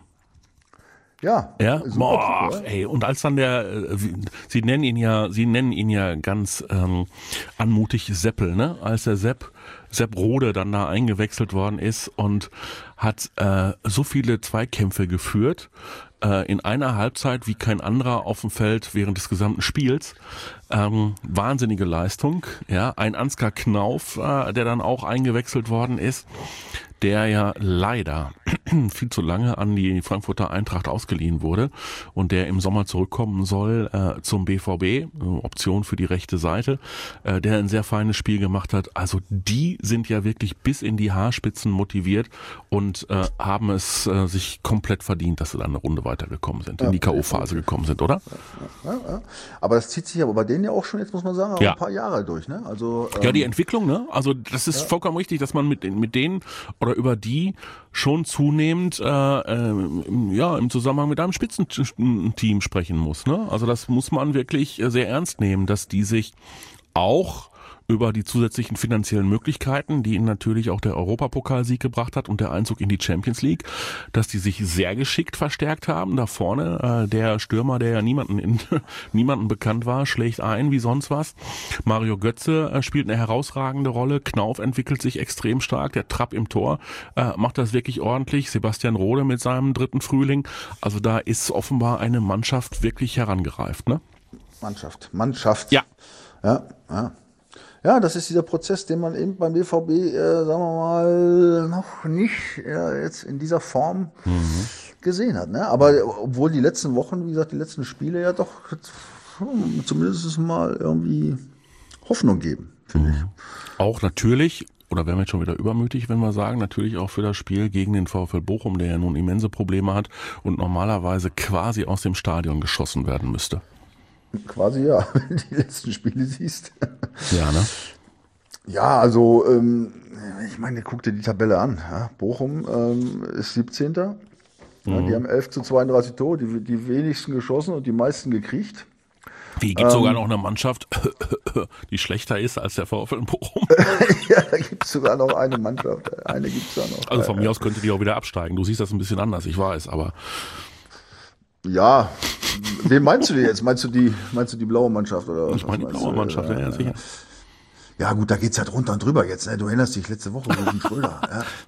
Ja. Super, ey, und als dann sie nennen ihn ja ganz anmutig Seppel, ne? Als der Sepp Rode dann da eingewechselt worden ist und hat so viele Zweikämpfe geführt, in einer Halbzeit wie kein anderer auf dem Feld während des gesamten Spiels. Wahnsinnige Leistung. Ja, ein Ansgar Knauf, der dann auch eingewechselt worden ist, der ja leider viel zu lange an die Frankfurter Eintracht ausgeliehen wurde und der im Sommer zurückkommen soll zum BVB, Option für die rechte Seite, der ein sehr feines Spiel gemacht hat. Also die sind ja wirklich bis in die Haarspitzen motiviert und haben es sich komplett verdient, dass sie dann eine Runde weitergekommen sind, in die K.O.-Phase gekommen sind, oder? Ja. Aber das zieht sich aber bei denen ja auch schon, jetzt muss man sagen, ein paar Jahre durch, ne? Also ja, die Entwicklung, ne? Also das ist vollkommen richtig, dass man mit denen oder über die schon zunehmend im Zusammenhang mit einem Spitzenteam sprechen muss, ne? Also das muss man wirklich sehr ernst nehmen, dass die sich auch über die zusätzlichen finanziellen Möglichkeiten, die ihnen natürlich auch der Europapokalsieg gebracht hat und der Einzug in die Champions League, dass die sich sehr geschickt verstärkt haben. Da vorne der Stürmer, der ja niemanden bekannt war, schlägt ein wie sonst was. Mario Götze spielt eine herausragende Rolle. Knauf entwickelt sich extrem stark. Der Trapp im Tor macht das wirklich ordentlich. Sebastian Rode mit seinem 3. Frühling. Also da ist offenbar eine Mannschaft wirklich herangereift, ne? Mannschaft. Ja. Ja, das ist dieser Prozess, den man eben beim BVB, sagen wir mal, noch nicht jetzt in dieser Form gesehen hat. Ne? Aber obwohl die letzten Wochen, wie gesagt, die letzten Spiele ja doch zumindest mal irgendwie Hoffnung geben, finde ich. Auch natürlich, oder wären wir jetzt schon wieder übermütig, wenn wir sagen, natürlich auch für das Spiel gegen den VfL Bochum, der ja nun immense Probleme hat und normalerweise quasi aus dem Stadion geschossen werden müsste. Quasi ja, wenn du die letzten Spiele siehst. Ja, ne? Ja, also ich meine, guck dir die Tabelle an. Ja? Bochum ist 17. Ja, die haben 11:32 Tore, die wenigsten geschossen und die meisten gekriegt. Wie gibt sogar noch eine Mannschaft, die schlechter ist als der VfL Bochum? Ja, da gibt es sogar noch eine Mannschaft. Eine gibt's da noch. Also von mir aus könnte die auch wieder absteigen. Du siehst das ein bisschen anders, ich weiß, aber... Ja, wen meinst du denn jetzt? Meinst du die blaue Mannschaft oder was? Ich meine die blaue Mannschaft, ja, sicher. Ja gut, da geht's ja drunter und drüber jetzt. Ne? Du erinnerst dich letzte Woche Ruben Schröder.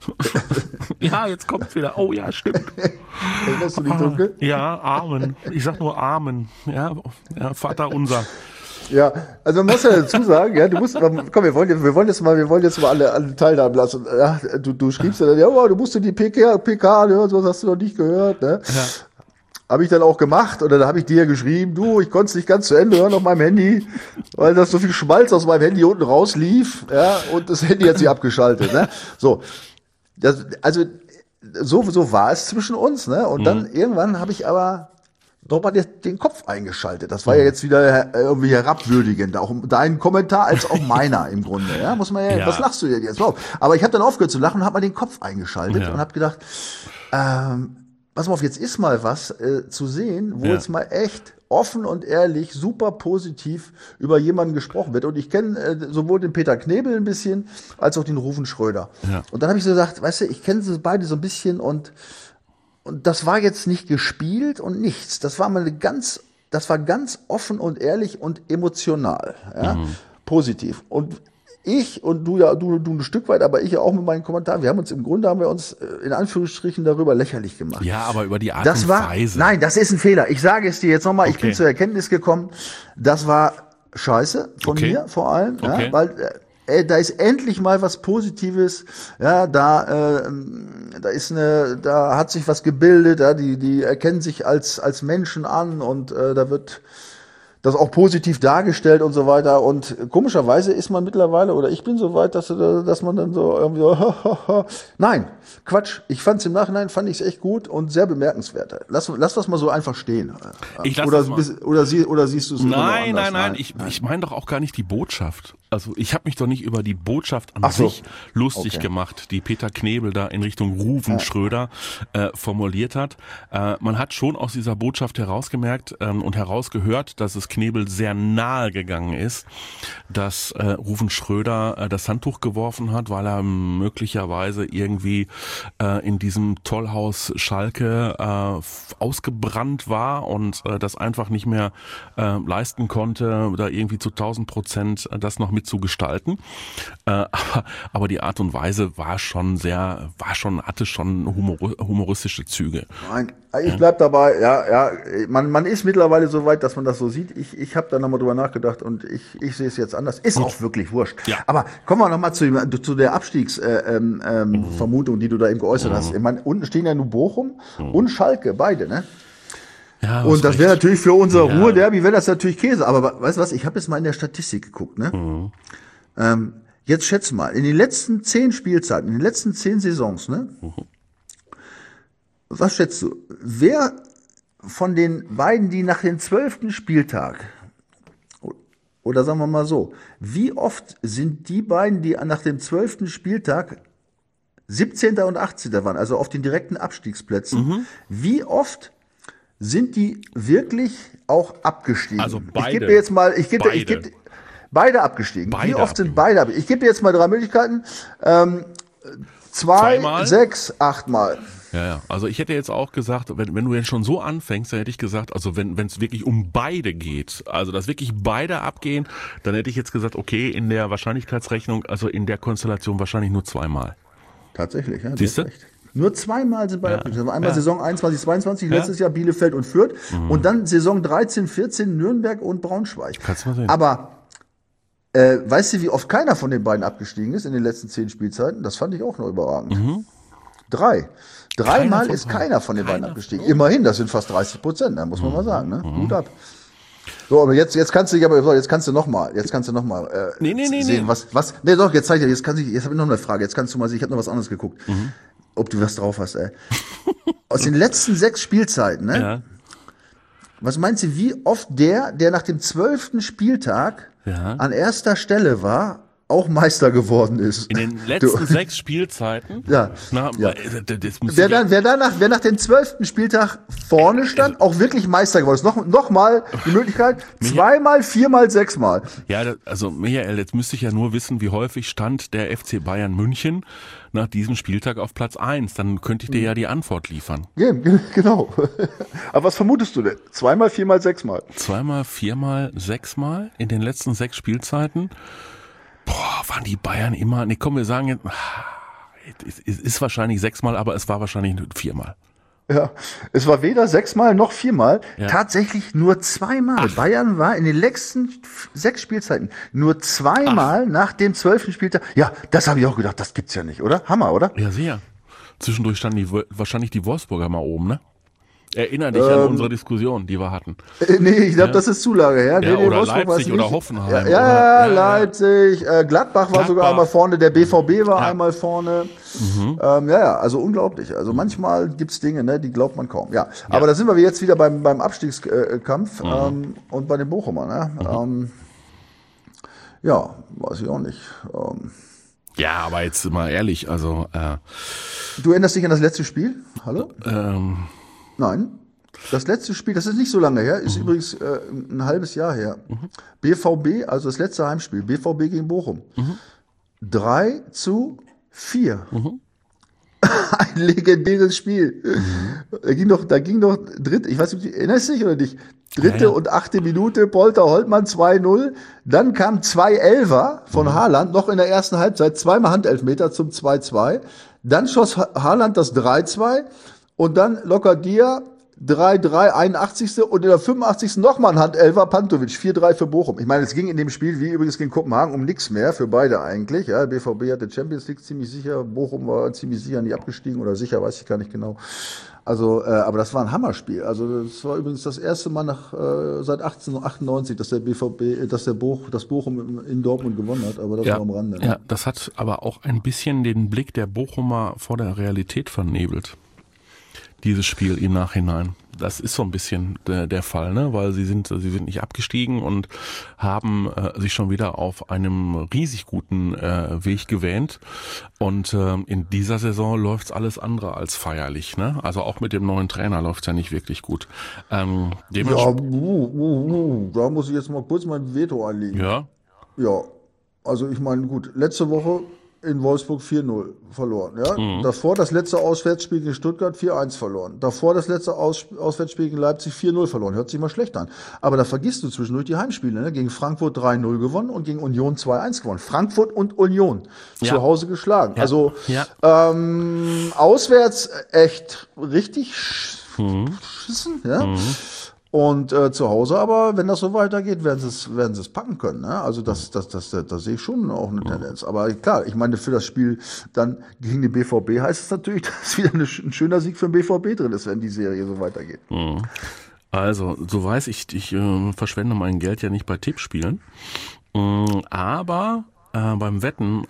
Ja, jetzt kommt's wieder. Oh ja, stimmt. Erinnerst du dich dunkel? Ja, Amen. Ich sag nur Amen. Ja, Vater unser. Ja, also man muss ja dazu sagen, ja, komm, wir wollen jetzt mal alle teilhaben lassen. Ja, du schriebst ja dann, du musst die PK hören, sowas hast du noch nicht gehört, ne? Ja. Habe ich dann auch gemacht oder da habe ich dir geschrieben, ich konnte es nicht ganz zu Ende hören auf meinem Handy, weil das so viel Schmalz aus meinem Handy unten rauslief, ja, und das Handy hat sich abgeschaltet, ne? So. So war es zwischen uns, ne? Und dann irgendwann habe ich aber nochmal den Kopf eingeschaltet. Das war ja jetzt wieder irgendwie herabwürdigend, auch dein Kommentar als auch meiner im Grunde. Ja, muss man ja. Was lachst du denn jetzt? Aber ich habe dann aufgehört zu lachen und habe mal den Kopf eingeschaltet und habe gedacht, pass mal auf, jetzt ist mal was zu sehen, wo jetzt mal echt offen und ehrlich, super positiv über jemanden gesprochen wird. Und ich kenne sowohl den Peter Knebel ein bisschen, als auch den Ruven Schröder. Ja. Und dann habe ich so gesagt, weißt du, ich kenne sie beide so ein bisschen und das war jetzt nicht gespielt und nichts. Das war ganz offen und ehrlich und emotional. Ja? Positiv. Und ich und du ein Stück weit, aber ich ja auch mit meinen Kommentaren, haben wir uns in Anführungsstrichen darüber lächerlich gemacht. Ja, aber über die Art und Weise. Nein, das ist ein Fehler. Ich sage es dir jetzt nochmal, ich bin zur Erkenntnis gekommen, das war scheiße von mir vor allem, ja, weil da ist endlich mal was Positives, ja, da hat sich was gebildet, ja, die erkennen sich als Menschen an und da wird das auch positiv dargestellt und so weiter. Und komischerweise ist man mittlerweile, oder ich bin so weit, dass man dann so irgendwie so, nein, Quatsch. Ich fand's im Nachhinein, echt gut und sehr bemerkenswert. Lass das mal so einfach stehen. Oder siehst du es Nein. Ich meine doch auch gar nicht die Botschaft. Also ich habe mich doch nicht über die Botschaft an sich lustig gemacht, die Peter Knebel da in Richtung Ruven Schröder formuliert hat. Man hat schon aus dieser Botschaft herausgemerkt und herausgehört, dass es Knebel sehr nahe gegangen ist, dass Ruven Schröder das Handtuch geworfen hat, weil er möglicherweise irgendwie in diesem Tollhaus Schalke ausgebrannt war und das einfach nicht mehr leisten konnte, da irgendwie zu 1000% das noch mitzugestalten. Aber die Art und Weise hatte schon humoristische Züge. Nein, ich bleib dabei, man ist mittlerweile so weit, dass man das so sieht. Ich habe da nochmal drüber nachgedacht und ich sehe es jetzt anders. Ist auch wirklich wurscht. Ja. Aber kommen wir nochmal zu der Abstiegsvermutung, die du da eben geäußert hast. Ich meine, unten stehen ja nur Bochum und Schalke, beide, ne? Ja, und das wäre natürlich für unser Ruhr-Derby, wäre das natürlich Käse. Aber weißt du was, ich habe jetzt mal in der Statistik geguckt, ne? Jetzt schätz mal, in den letzten 10 Spielzeiten, in den letzten 10 Saisons, ne? Was schätzt du? Wer von den beiden, die nach dem 12. Spieltag, oder sagen wir mal so, wie oft sind die beiden, die nach dem 12. Spieltag 17. und 18. waren, also auf den direkten Abstiegsplätzen, wie oft sind die wirklich auch abgestiegen? Also beide. Ich gebe dir jetzt mal, beide abgestiegen. Wie oft sind beide abgestiegen? Ich gebe dir jetzt mal 3 Möglichkeiten. 2, 6, 8 Mal. Ja. Also ich hätte jetzt auch gesagt, wenn du jetzt schon so anfängst, dann hätte ich gesagt, also wenn es wirklich um beide geht, also dass wirklich beide abgehen, dann hätte ich jetzt gesagt, okay, in der Wahrscheinlichkeitsrechnung, also in der Konstellation wahrscheinlich nur 2 Mal. Tatsächlich, ja. Siehst du? Nur 2 Mal sind beide abgestiegen. Einmal Saison 21, 22, letztes Jahr Bielefeld und Fürth und dann Saison 13, 14 Nürnberg und Braunschweig. Kannst du mal sehen. Aber weißt du, wie oft keiner von den beiden abgestiegen ist in den letzten 10 Spielzeiten? Das fand ich auch noch überragend. 3. 3 Mal ist keiner von den beiden abgestiegen. Immerhin, das sind fast 30%, da muss man mal sagen, ne? Gut ab. So, aber jetzt kannst du noch mal sehen, was. Nee, doch, jetzt zeig dir, jetzt habe ich noch eine Frage. Jetzt kannst du mal sehen, ich habe noch was anderes geguckt. Ob du was drauf hast, ey. Aus den letzten 6 Spielzeiten, ne? Ja. Was meinst du, wie oft der nach dem 12. Spieltag an erster Stelle war, auch Meister geworden ist? In den letzten 6 Spielzeiten? Ja. Wer nach dem 12. Spieltag vorne stand, auch wirklich Meister geworden ist. Noch mal die Möglichkeit, 2-mal, 4-mal, 6-mal. Ja, also Michael, jetzt müsste ich ja nur wissen, wie häufig stand der FC Bayern München nach diesem Spieltag auf Platz 1. Dann könnte ich dir ja die Antwort liefern. Ja, genau. Aber was vermutest du denn? 2-mal, 4-mal, 6-mal? 2-mal, 4-mal, 6-mal in den letzten 6 Spielzeiten? Waren die Bayern immer, wir sagen jetzt, es ist wahrscheinlich 6-mal, aber es war wahrscheinlich 4-mal. Ja, es war weder 6-mal noch 4-mal, tatsächlich nur 2-mal. Bayern war in den letzten 6 Spielzeiten nur 2-mal nach dem 12. Spieltag. Ja, das habe ich auch gedacht, das gibt's ja nicht, oder? Hammer, oder? Ja, sehr. Zwischendurch standen wahrscheinlich die Wolfsburger mal oben, ne? Erinner dich an unsere Diskussion, die wir hatten. Nee, ich glaube, das ist zu lange her. Ja, Nee, oder Wolfsburg Leipzig oder Hoffenheim. Ja, Leipzig. Gladbach war sogar einmal vorne, der BVB war Ja. einmal vorne. Also unglaublich. Also manchmal gibt's Dinge, ne, die glaubt man kaum. Ja, aber da sind wir jetzt wieder beim Abstiegskampf und bei den Bochumer. Ne? Weiß ich auch nicht. Ja, aber jetzt mal ehrlich, also Du erinnerst dich an das letzte Spiel? Hallo? Nein. Das letzte Spiel, das ist nicht so lange her, ist übrigens ein halbes Jahr her. BVB, also das letzte Heimspiel, BVB gegen Bochum. 3-4. Ein legendäres Spiel. Da ging noch dritte, ich weiß nicht, erinnerst du dich oder nicht? Dritte und 8. Minute, Polter Holtmann 2-0. Dann kam 2-11er von Haaland, noch in der ersten Halbzeit, zweimal Handelfmeter zum 2-2. Dann schoss Haaland das 3-2 und dann Lokadia 3-3, 81. und in der 85. nochmal ein Handelfer, Pantovic, 4-3 für Bochum. Ich meine, es ging in dem Spiel, wie übrigens gegen Kopenhagen, um nichts mehr, für beide eigentlich. Ja, BVB hatte Champions League ziemlich sicher, Bochum war ziemlich sicher nicht abgestiegen oder sicher, weiß ich gar nicht genau. Also, aber das war ein Hammerspiel. Also, das war übrigens das erste Mal seit 1898, dass das Bochum in Dortmund gewonnen hat, aber das war am Rande. Ne? Ja, das hat aber auch ein bisschen den Blick der Bochumer vor der Realität vernebelt. Dieses Spiel im Nachhinein. Das ist so ein bisschen der Fall, ne? Weil sie sind nicht abgestiegen und haben sich schon wieder auf einem riesig guten Weg gewähnt. Und in dieser Saison läuft's alles andere als feierlich, ne? Also auch mit dem neuen Trainer läuft's ja nicht wirklich gut. Da muss ich jetzt mal kurz mein Veto einlegen. Ja. Ja, also ich meine, gut, letzte Woche in Wolfsburg 4-0 verloren. Ja? Davor das letzte Auswärtsspiel gegen Stuttgart 4-1 verloren. Davor das letzte Auswärtsspiel gegen Leipzig 4-0 verloren. Hört sich mal schlecht an. Aber da vergisst du zwischendurch die Heimspiele. Ne? Gegen Frankfurt 3-0 gewonnen und gegen Union 2-1 gewonnen. Frankfurt und Union zu Hause geschlagen. Ja. Also auswärts echt richtig schissen. Ja? Und zu Hause, aber wenn das so weitergeht, werden sie es packen können. Ne? Also da sehe ich schon auch eine Tendenz. Aber klar, ich meine, für das Spiel dann gegen den BVB heißt es natürlich, dass wieder ein schöner Sieg für den BVB drin ist, wenn die Serie so weitergeht. Also, du weißt, ich verschwende mein Geld ja nicht bei Tippspielen, aber beim Wetten,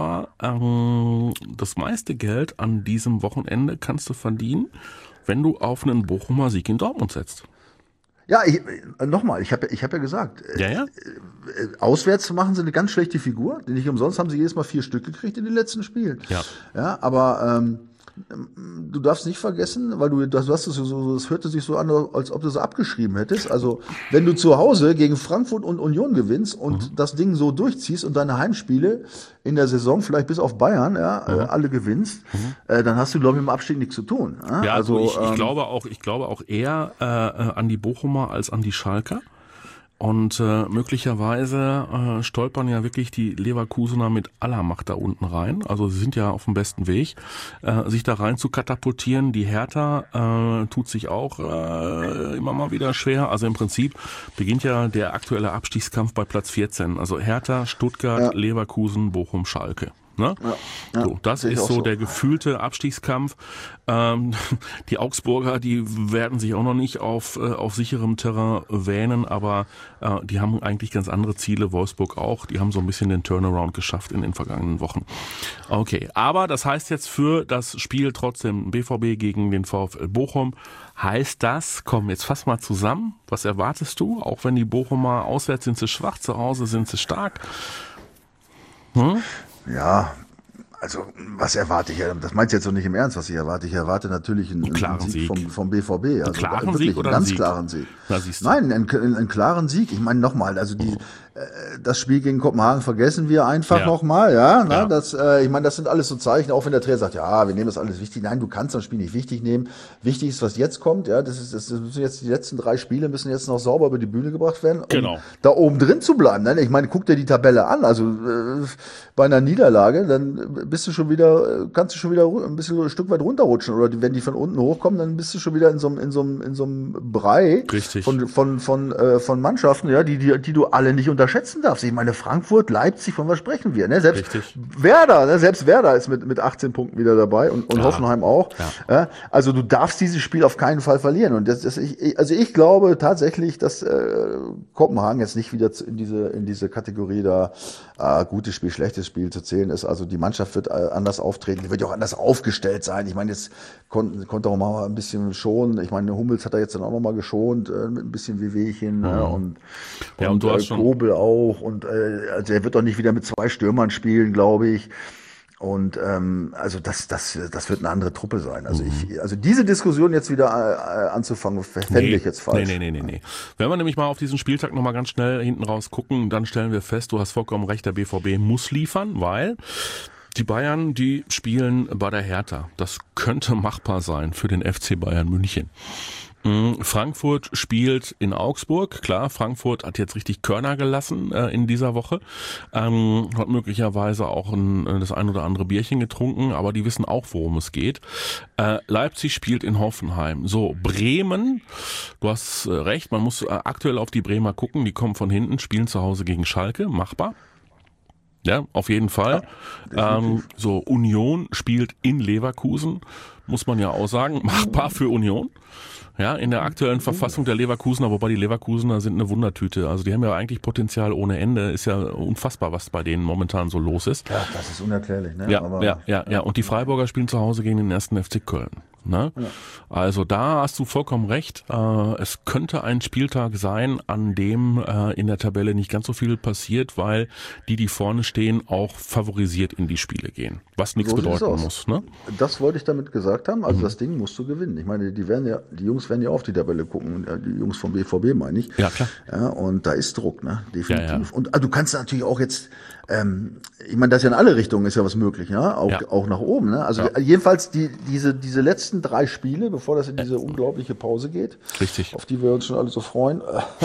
das meiste Geld an diesem Wochenende kannst du verdienen, wenn du auf einen Bochumer Sieg in Dortmund setzt. Ja, nochmal, ich hab ja gesagt, auswärts machen sie eine ganz schlechte Figur. Nicht umsonst haben sie jedes Mal 4 Stück gekriegt in den letzten Spielen. Ja, aber du darfst nicht vergessen, weil das hörte sich so an, als ob du so abgeschrieben hättest. Also, wenn du zu Hause gegen Frankfurt und Union gewinnst und das Ding so durchziehst und deine Heimspiele in der Saison, vielleicht bis auf Bayern, alle gewinnst, dann hast du, glaube ich, im Abstieg nichts zu tun. Ja, also ich glaube auch eher an die Bochumer als an die Schalker. Und möglicherweise stolpern ja wirklich die Leverkusener mit aller Macht da unten rein. Also sie sind ja auf dem besten Weg, sich da rein zu katapultieren. Die Hertha tut sich auch immer mal wieder schwer. Also im Prinzip beginnt ja der aktuelle Abstiegskampf bei Platz 14. Also Hertha, Stuttgart, Leverkusen, Bochum, Schalke. Ne? So, das ist so der gefühlte Abstiegskampf. Die Augsburger, die werden sich auch noch nicht auf sicherem Terrain wähnen, aber die haben eigentlich ganz andere Ziele, Wolfsburg auch. Die haben so ein bisschen den Turnaround geschafft in den vergangenen Wochen. Okay, aber das heißt jetzt für das Spiel trotzdem BVB gegen den VfL Bochum, heißt das, komm, jetzt fass mal zusammen, was erwartest du? Auch wenn die Bochumer auswärts sind sie schwach, zu Hause sind sie stark. Ja, also was erwarte ich? Das meinst du jetzt doch nicht im Ernst, was ich erwarte? Ich erwarte natürlich einen Sieg vom BVB. Also klaren Sieg oder einen ganz Sieg? Klaren Sieg. Na, Nein, einen klaren Sieg. Ich meine nochmal, also das Spiel gegen Kopenhagen vergessen wir einfach nochmal, ich meine, das sind alles so Zeichen, auch wenn der Trainer sagt, ja, wir nehmen das alles wichtig. Nein, du kannst das Spiel nicht wichtig nehmen. Wichtig ist, was jetzt kommt, das müssen jetzt die letzten 3 Spiele müssen jetzt noch sauber über die Bühne gebracht werden, um da oben drin zu bleiben. Ich meine, guck dir die Tabelle an, also bei einer Niederlage, dann kannst du schon wieder ein bisschen ein Stück weit runterrutschen. Oder wenn die von unten hochkommen, dann bist du schon wieder in so einem Brei von Mannschaften, ja, die du alle nicht unterschätzen darfst. Ich meine, Frankfurt, Leipzig, von was sprechen wir? Ne? Selbst Werder ist mit 18 Punkten wieder dabei und Hoffenheim auch. Ja. Also du darfst dieses Spiel auf keinen Fall verlieren. Und ich glaube tatsächlich, dass Kopenhagen jetzt nicht wieder in diese Kategorie da gutes Spiel, schlechtes Spiel zu zählen ist. Also die Mannschaft wird anders auftreten, die wird ja auch anders aufgestellt sein. Ich meine, jetzt konnte auch mal ein bisschen schonen. Ich meine, Hummels hat er jetzt dann auch noch mal geschont mit ein bisschen Wehwehchen und du hast Kobel auch. Und also er wird doch nicht wieder mit 2 Stürmern spielen, glaube ich. Und also das wird eine andere Truppe sein. Also also diese Diskussion jetzt wieder anzufangen, fände ich jetzt falsch. Nee. Wenn wir nämlich mal auf diesen Spieltag nochmal ganz schnell hinten raus gucken, dann stellen wir fest, du hast vollkommen recht, der BVB muss liefern, weil die Bayern, die spielen bei der Hertha. Das könnte machbar sein für den FC Bayern München. Frankfurt spielt in Augsburg. Klar, Frankfurt hat jetzt richtig Körner gelassen in dieser Woche. Hat möglicherweise auch das ein oder andere Bierchen getrunken, aber die wissen auch, worum es geht. Leipzig spielt in Hoffenheim. So, Bremen, du hast recht, man muss aktuell auf die Bremer gucken. Die kommen von hinten, spielen zu Hause gegen Schalke. Machbar. Ja, auf jeden Fall. Ja, so, Union spielt in Leverkusen. Muss man ja auch sagen. Machbar für Union. Ja, in der aktuellen Verfassung der Leverkusener, wobei die Leverkusener sind eine Wundertüte. Also die haben ja eigentlich Potenzial ohne Ende. Ist ja unfassbar, was bei denen momentan so los ist. Ja, das ist unerklärlich, ne? Ja. Und die Freiburger spielen zu Hause gegen den 1. FC Köln. Ne? Ja. Also da hast du vollkommen recht. Es könnte ein Spieltag sein, an dem in der Tabelle nicht ganz so viel passiert, weil die vorne stehen, auch favorisiert in die Spiele gehen. Was nichts bedeuten muss. Ne? Das wollte ich damit gesagt haben. Also das Ding musst du gewinnen. Ich meine, die Jungs werden ja auf die Tabelle gucken. Die Jungs vom BVB meine ich. Ja, klar. Ja, und da ist Druck, ne? Definitiv. Ja. Und du kannst natürlich auch jetzt ich meine, das ist ja in alle Richtungen ist ja was möglich, ja, auch nach oben, ne? Also jedenfalls diese letzten 3 Spiele, bevor das in diese unglaubliche Pause geht, richtig, auf die wir uns schon alle so freuen,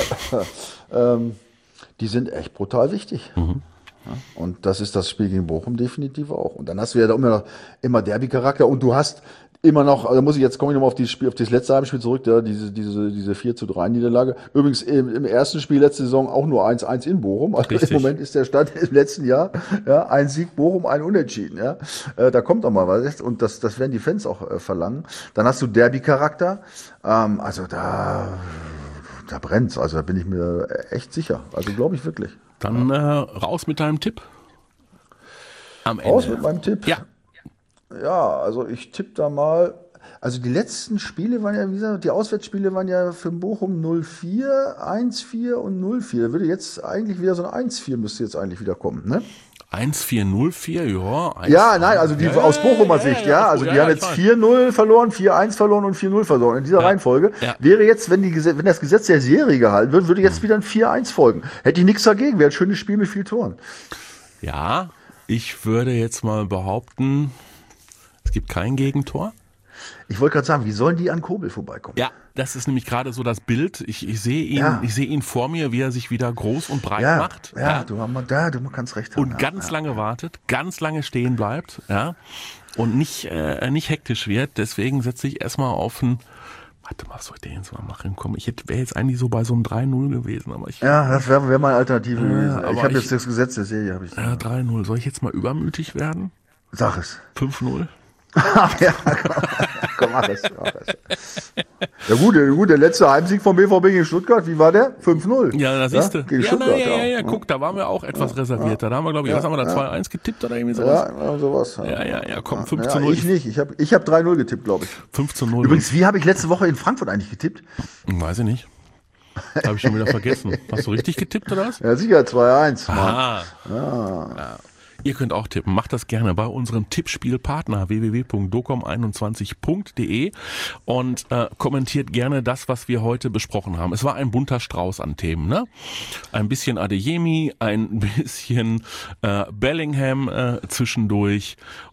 die sind echt brutal wichtig. Ja, und das ist das Spiel gegen Bochum definitiv auch. Und dann hast du ja immer Derby-Charakter und du hast immer noch, also komme ich nochmal auf das letzte Heimspiel zurück, ja, diese 4:3 Niederlage. Übrigens im ersten Spiel letzte Saison auch nur 1-1 in Bochum. Also im Moment ist der Stand im letzten Jahr, ja, 1 Sieg Bochum, 1 Unentschieden, ja. Da kommt doch mal was. Und das werden die Fans auch verlangen. Dann hast du Derby-Charakter. Also da brennt's. Also da bin ich mir echt sicher. Also glaube ich wirklich. Dann raus mit deinem Tipp. Am Ende. Raus mit meinem Tipp? Ja. Ja, also ich tippe da mal, also die letzten Spiele waren ja, wie gesagt, die Auswärtsspiele waren ja für Bochum 0-4, 1-4 und 0-4. Da würde jetzt eigentlich wieder so ein 1-4 müsste jetzt eigentlich wieder kommen, ne? 1-4, 0-4, ja. Ja, nein, also die aus Bochumer Sicht, ja. Also die haben jetzt 4-0 verloren, 4-1 verloren und 4-0 verloren. In dieser Reihenfolge wäre jetzt, wenn das Gesetz der Serie gehalten wird, würde jetzt wieder ein 4-1 folgen. Hätte ich nichts dagegen, wäre ein schönes Spiel mit viel Toren. Ja, ich würde jetzt mal behaupten, es gibt kein Gegentor. Ich wollte gerade sagen, wie sollen die an Kobel vorbeikommen? Ja, das ist nämlich gerade so das Bild. Ich sehe ihn vor mir, wie er sich wieder groß und breit macht. Ja, du kannst recht haben. Und ganz lange wartet, ganz lange stehen bleibt, ja, und nicht hektisch wird. Deswegen setze ich erstmal auf ein, warte mal, was soll ich denn jetzt mal machen? Komm, wäre jetzt eigentlich so bei so einem 3-0 gewesen, aber das wäre meine Alternative gewesen. Ich habe jetzt das Gesetz der Serie, habe ich. Ja, 3-0. Soll ich jetzt mal übermütig werden? Sag es. 5-0. Ja, komm, mach es. Ja gut, der letzte Heimsieg vom BVB gegen Stuttgart, wie war der? 5-0. Ja, da siehst du. Gegen Stuttgart, guck, da waren wir auch etwas reservierter. Da haben wir, glaube ich, was haben wir da, 2-1 getippt oder irgendwie sowas? Ja, sowas. Ja, komm, 5-0. Ich nicht, ich hab 3-0 getippt, glaube ich. 5-0. Übrigens, wie habe ich letzte Woche in Frankfurt eigentlich getippt? Weiß ich nicht. Habe ich schon wieder vergessen. Hast du richtig getippt oder was? Ja, sicher, 2-1. Aha. Ja. Ihr könnt auch tippen. Macht das gerne bei unserem Tippspielpartner www.docom21.de und kommentiert gerne das, was wir heute besprochen haben. Es war ein bunter Strauß an Themen, ne? Ein bisschen Adeyemi, ein bisschen Bellingham zwischendurch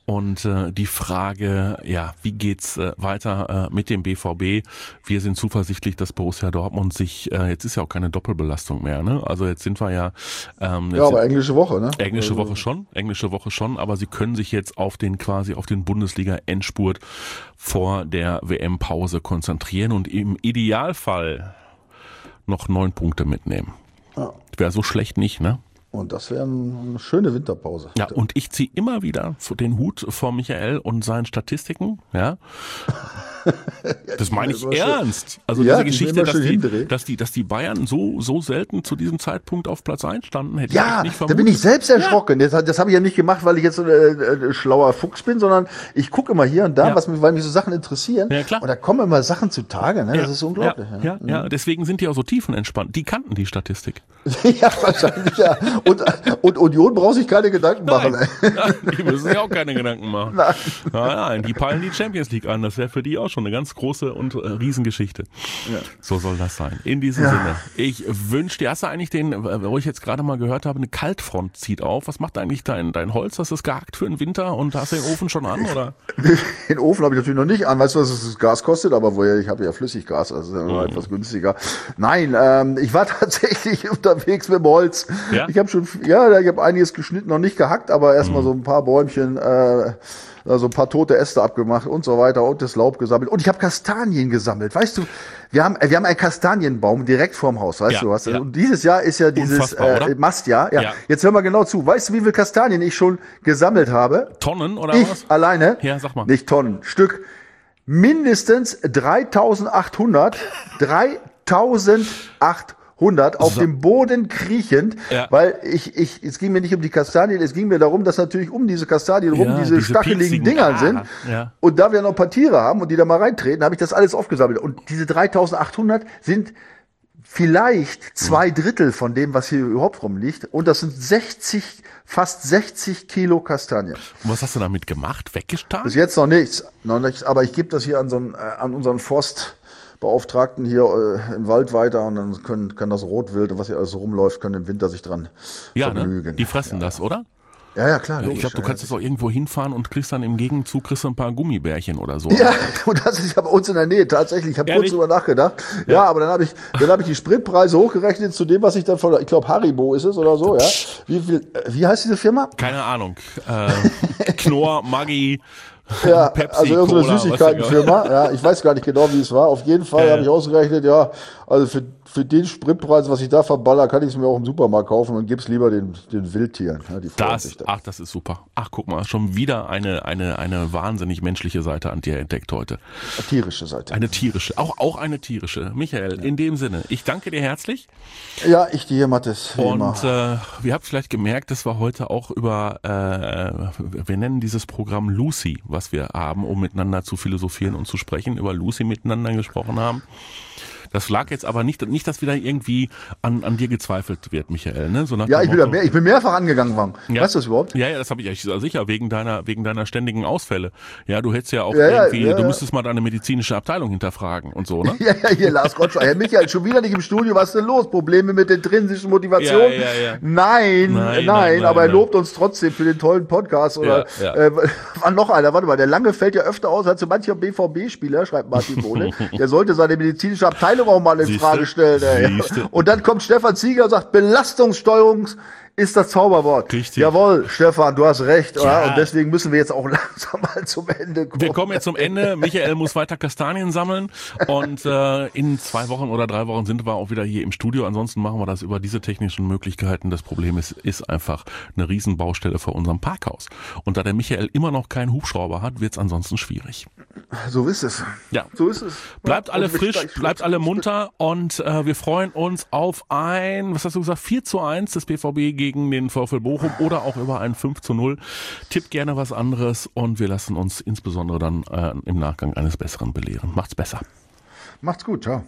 Und die Frage, ja, wie geht's weiter mit dem BVB? Wir sind zuversichtlich, dass Borussia Dortmund sich, jetzt ist ja auch keine Doppelbelastung mehr, ne? Also jetzt sind wir ja... aber englische Woche, ne? Englische Woche schon, aber sie können sich jetzt auf den Bundesliga-Endspurt vor der WM-Pause konzentrieren und im Idealfall noch 9 Punkte mitnehmen. Ja. Wäre so schlecht nicht, ne? Und das wäre eine schöne Winterpause. Ja, und ich ziehe immer wieder den Hut vor Michael und seinen Statistiken, ja. Das meine ich ernst. Also diese Geschichte, dass die Bayern so selten zu diesem Zeitpunkt auf Platz 1 standen, hätte ich nicht vermutet. Da bin ich selbst erschrocken. Ja. Das habe ich ja nicht gemacht, weil ich jetzt so ein schlauer Fuchs bin, sondern ich gucke immer hier und da, weil mich so Sachen interessieren. Ja, klar. Und da kommen immer Sachen zutage, ne? Das ist unglaublich. Ja, deswegen sind die auch so tiefenentspannt. Die kannten die Statistik. Ja, wahrscheinlich, ja. Und Union braucht sich keine Gedanken machen. Nein, die müssen sich auch keine Gedanken machen. Nein, die peilen die Champions League an. Das wäre für die auch schon eine ganz große und Riesengeschichte. Ja. So soll das sein. In diesem Sinne. Ich wünsche dir, hast du eigentlich wo ich jetzt gerade mal gehört habe, eine Kaltfront zieht auf. Was macht eigentlich dein Holz? Hast du es gehackt für den Winter und hast du den Ofen schon an, oder? Den Ofen habe ich natürlich noch nicht an. Weißt du, was das Gas kostet? Aber ich habe ja Flüssiggas, also ist ja etwas günstiger. Nein, ich war tatsächlich unterwegs mit dem Holz. Ja? Ich habe einiges geschnitten, noch nicht gehackt, aber erstmal so ein paar Bäumchen, so ein paar tote Äste abgemacht und so weiter und das Laub gesammelt. Und ich habe Kastanien gesammelt. Weißt du, wir haben einen Kastanienbaum direkt vorm Haus, weißt du was? Ja. Und dieses Jahr ist ja dieses Mastjahr. Ja. Jetzt hör mal genau zu. Weißt du, wie viel Kastanien ich schon gesammelt habe? Tonnen oder was? Ich alleine? Ja, sag mal. Nicht Tonnen, Stück. Mindestens 3.800 auf dem Boden kriechend, weil es ging mir nicht um die Kastanien, es ging mir darum, dass natürlich um diese Kastanien rum diese stacheligen Dinger sind. Ja. Und da wir noch ein paar Tiere haben und die da mal reintreten, habe ich das alles aufgesammelt. Und diese 3.800 sind vielleicht 2/3 von dem, was hier überhaupt rumliegt. Und das sind fast 60 Kilo Kastanien. Und was hast du damit gemacht? Weggetan? Bis jetzt noch nichts. Aber ich gebe das hier an unseren Forstbeauftragten hier im Wald weiter und dann kann das Rotwild, was hier alles rumläuft, können im Winter sich dran vergnügen. Ne? Die fressen das, oder? Ja, klar. Ich glaube, du kannst jetzt auch irgendwo hinfahren und kriegst dann im Gegenzug ein paar Gummibärchen oder so. Ja, und das ist ja bei uns in der Nähe tatsächlich. Ich habe kurz drüber nachgedacht. Ja, aber dann habe ich die Spritpreise hochgerechnet zu dem, was ich dann ich glaube Haribo ist es oder so, ja. Wie heißt diese Firma? Keine Ahnung. Knorr, Maggi. Ja, Pepsi, also irgendeine Cola, Süßigkeitenfirma. Ja, ich weiß gar nicht genau, wie es war. Auf jeden Fall habe ich ausgerechnet, also für den Spritpreis, was ich da verballer, kann ich es mir auch im Supermarkt kaufen und gib's lieber den Wildtieren. Ja, die das ist super. Ach, guck mal, schon wieder eine wahnsinnig menschliche Seite an dir entdeckt heute. Eine tierische Seite. Eine tierische, auch eine tierische. Michael, in dem Sinne, ich danke dir herzlich. Ja, ich dir, Mathis. Und wir habt vielleicht gemerkt, dass wir heute auch über, wir nennen dieses Programm Lucy, was wir haben, um miteinander zu philosophieren und zu sprechen, über Lucy miteinander gesprochen haben. Das lag jetzt aber nicht, dass wieder irgendwie an dir gezweifelt wird, Michael, ne? So ich bin mehrfach angegangen worden. Ja. Weißt du das überhaupt? Ja, das habe ich sicher, wegen deiner ständigen Ausfälle. Ja, du hättest ja auch du müsstest mal deine medizinische Abteilung hinterfragen und so, ne? Ja, hier, Lars Gottschalk. Herr Michael, schon wieder nicht im Studio, was ist denn los? Probleme mit intrinsischen Motivation? Ja. Nein, aber er lobt uns trotzdem für den tollen Podcast. Oder war noch einer, warte mal, der Lange fällt ja öfter aus als so mancher BVB-Spieler, schreibt Martin Bohle. Der sollte seine medizinische Abteilung auch mal in Frage stellen. Und dann kommt Stefan Zieger und sagt, Belastungssteuerung ist das Zauberwort. Richtig. Jawohl, Stefan, du hast recht. Ja. Und deswegen müssen wir jetzt auch langsam mal zum Ende kommen. Wir kommen jetzt zum Ende. Michael muss weiter Kastanien sammeln. Und in 2 Wochen oder 3 Wochen sind wir auch wieder hier im Studio. Ansonsten machen wir das über diese technischen Möglichkeiten. Das Problem ist einfach eine Riesenbaustelle vor unserem Parkhaus. Und da der Michael immer noch keinen Hubschrauber hat, wird es ansonsten schwierig. So ist es. Ja. So ist es. Bleibt alle frisch, bleibt alle munter und wir freuen uns auf was hast du gesagt, 4:1 des BVB gegen den VfL Bochum oder auch über ein 5:0. Tippt gerne was anderes und wir lassen uns insbesondere dann im Nachgang eines Besseren belehren. Macht's besser. Macht's gut, ciao.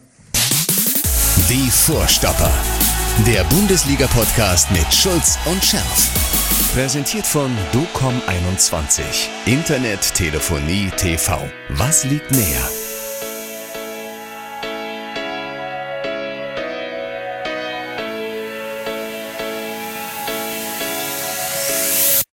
Die Vorstopper. Der Bundesliga-Podcast mit Schulz und Scherf. Präsentiert von DOCOM21. Internet, Telefonie, TV. Was liegt näher?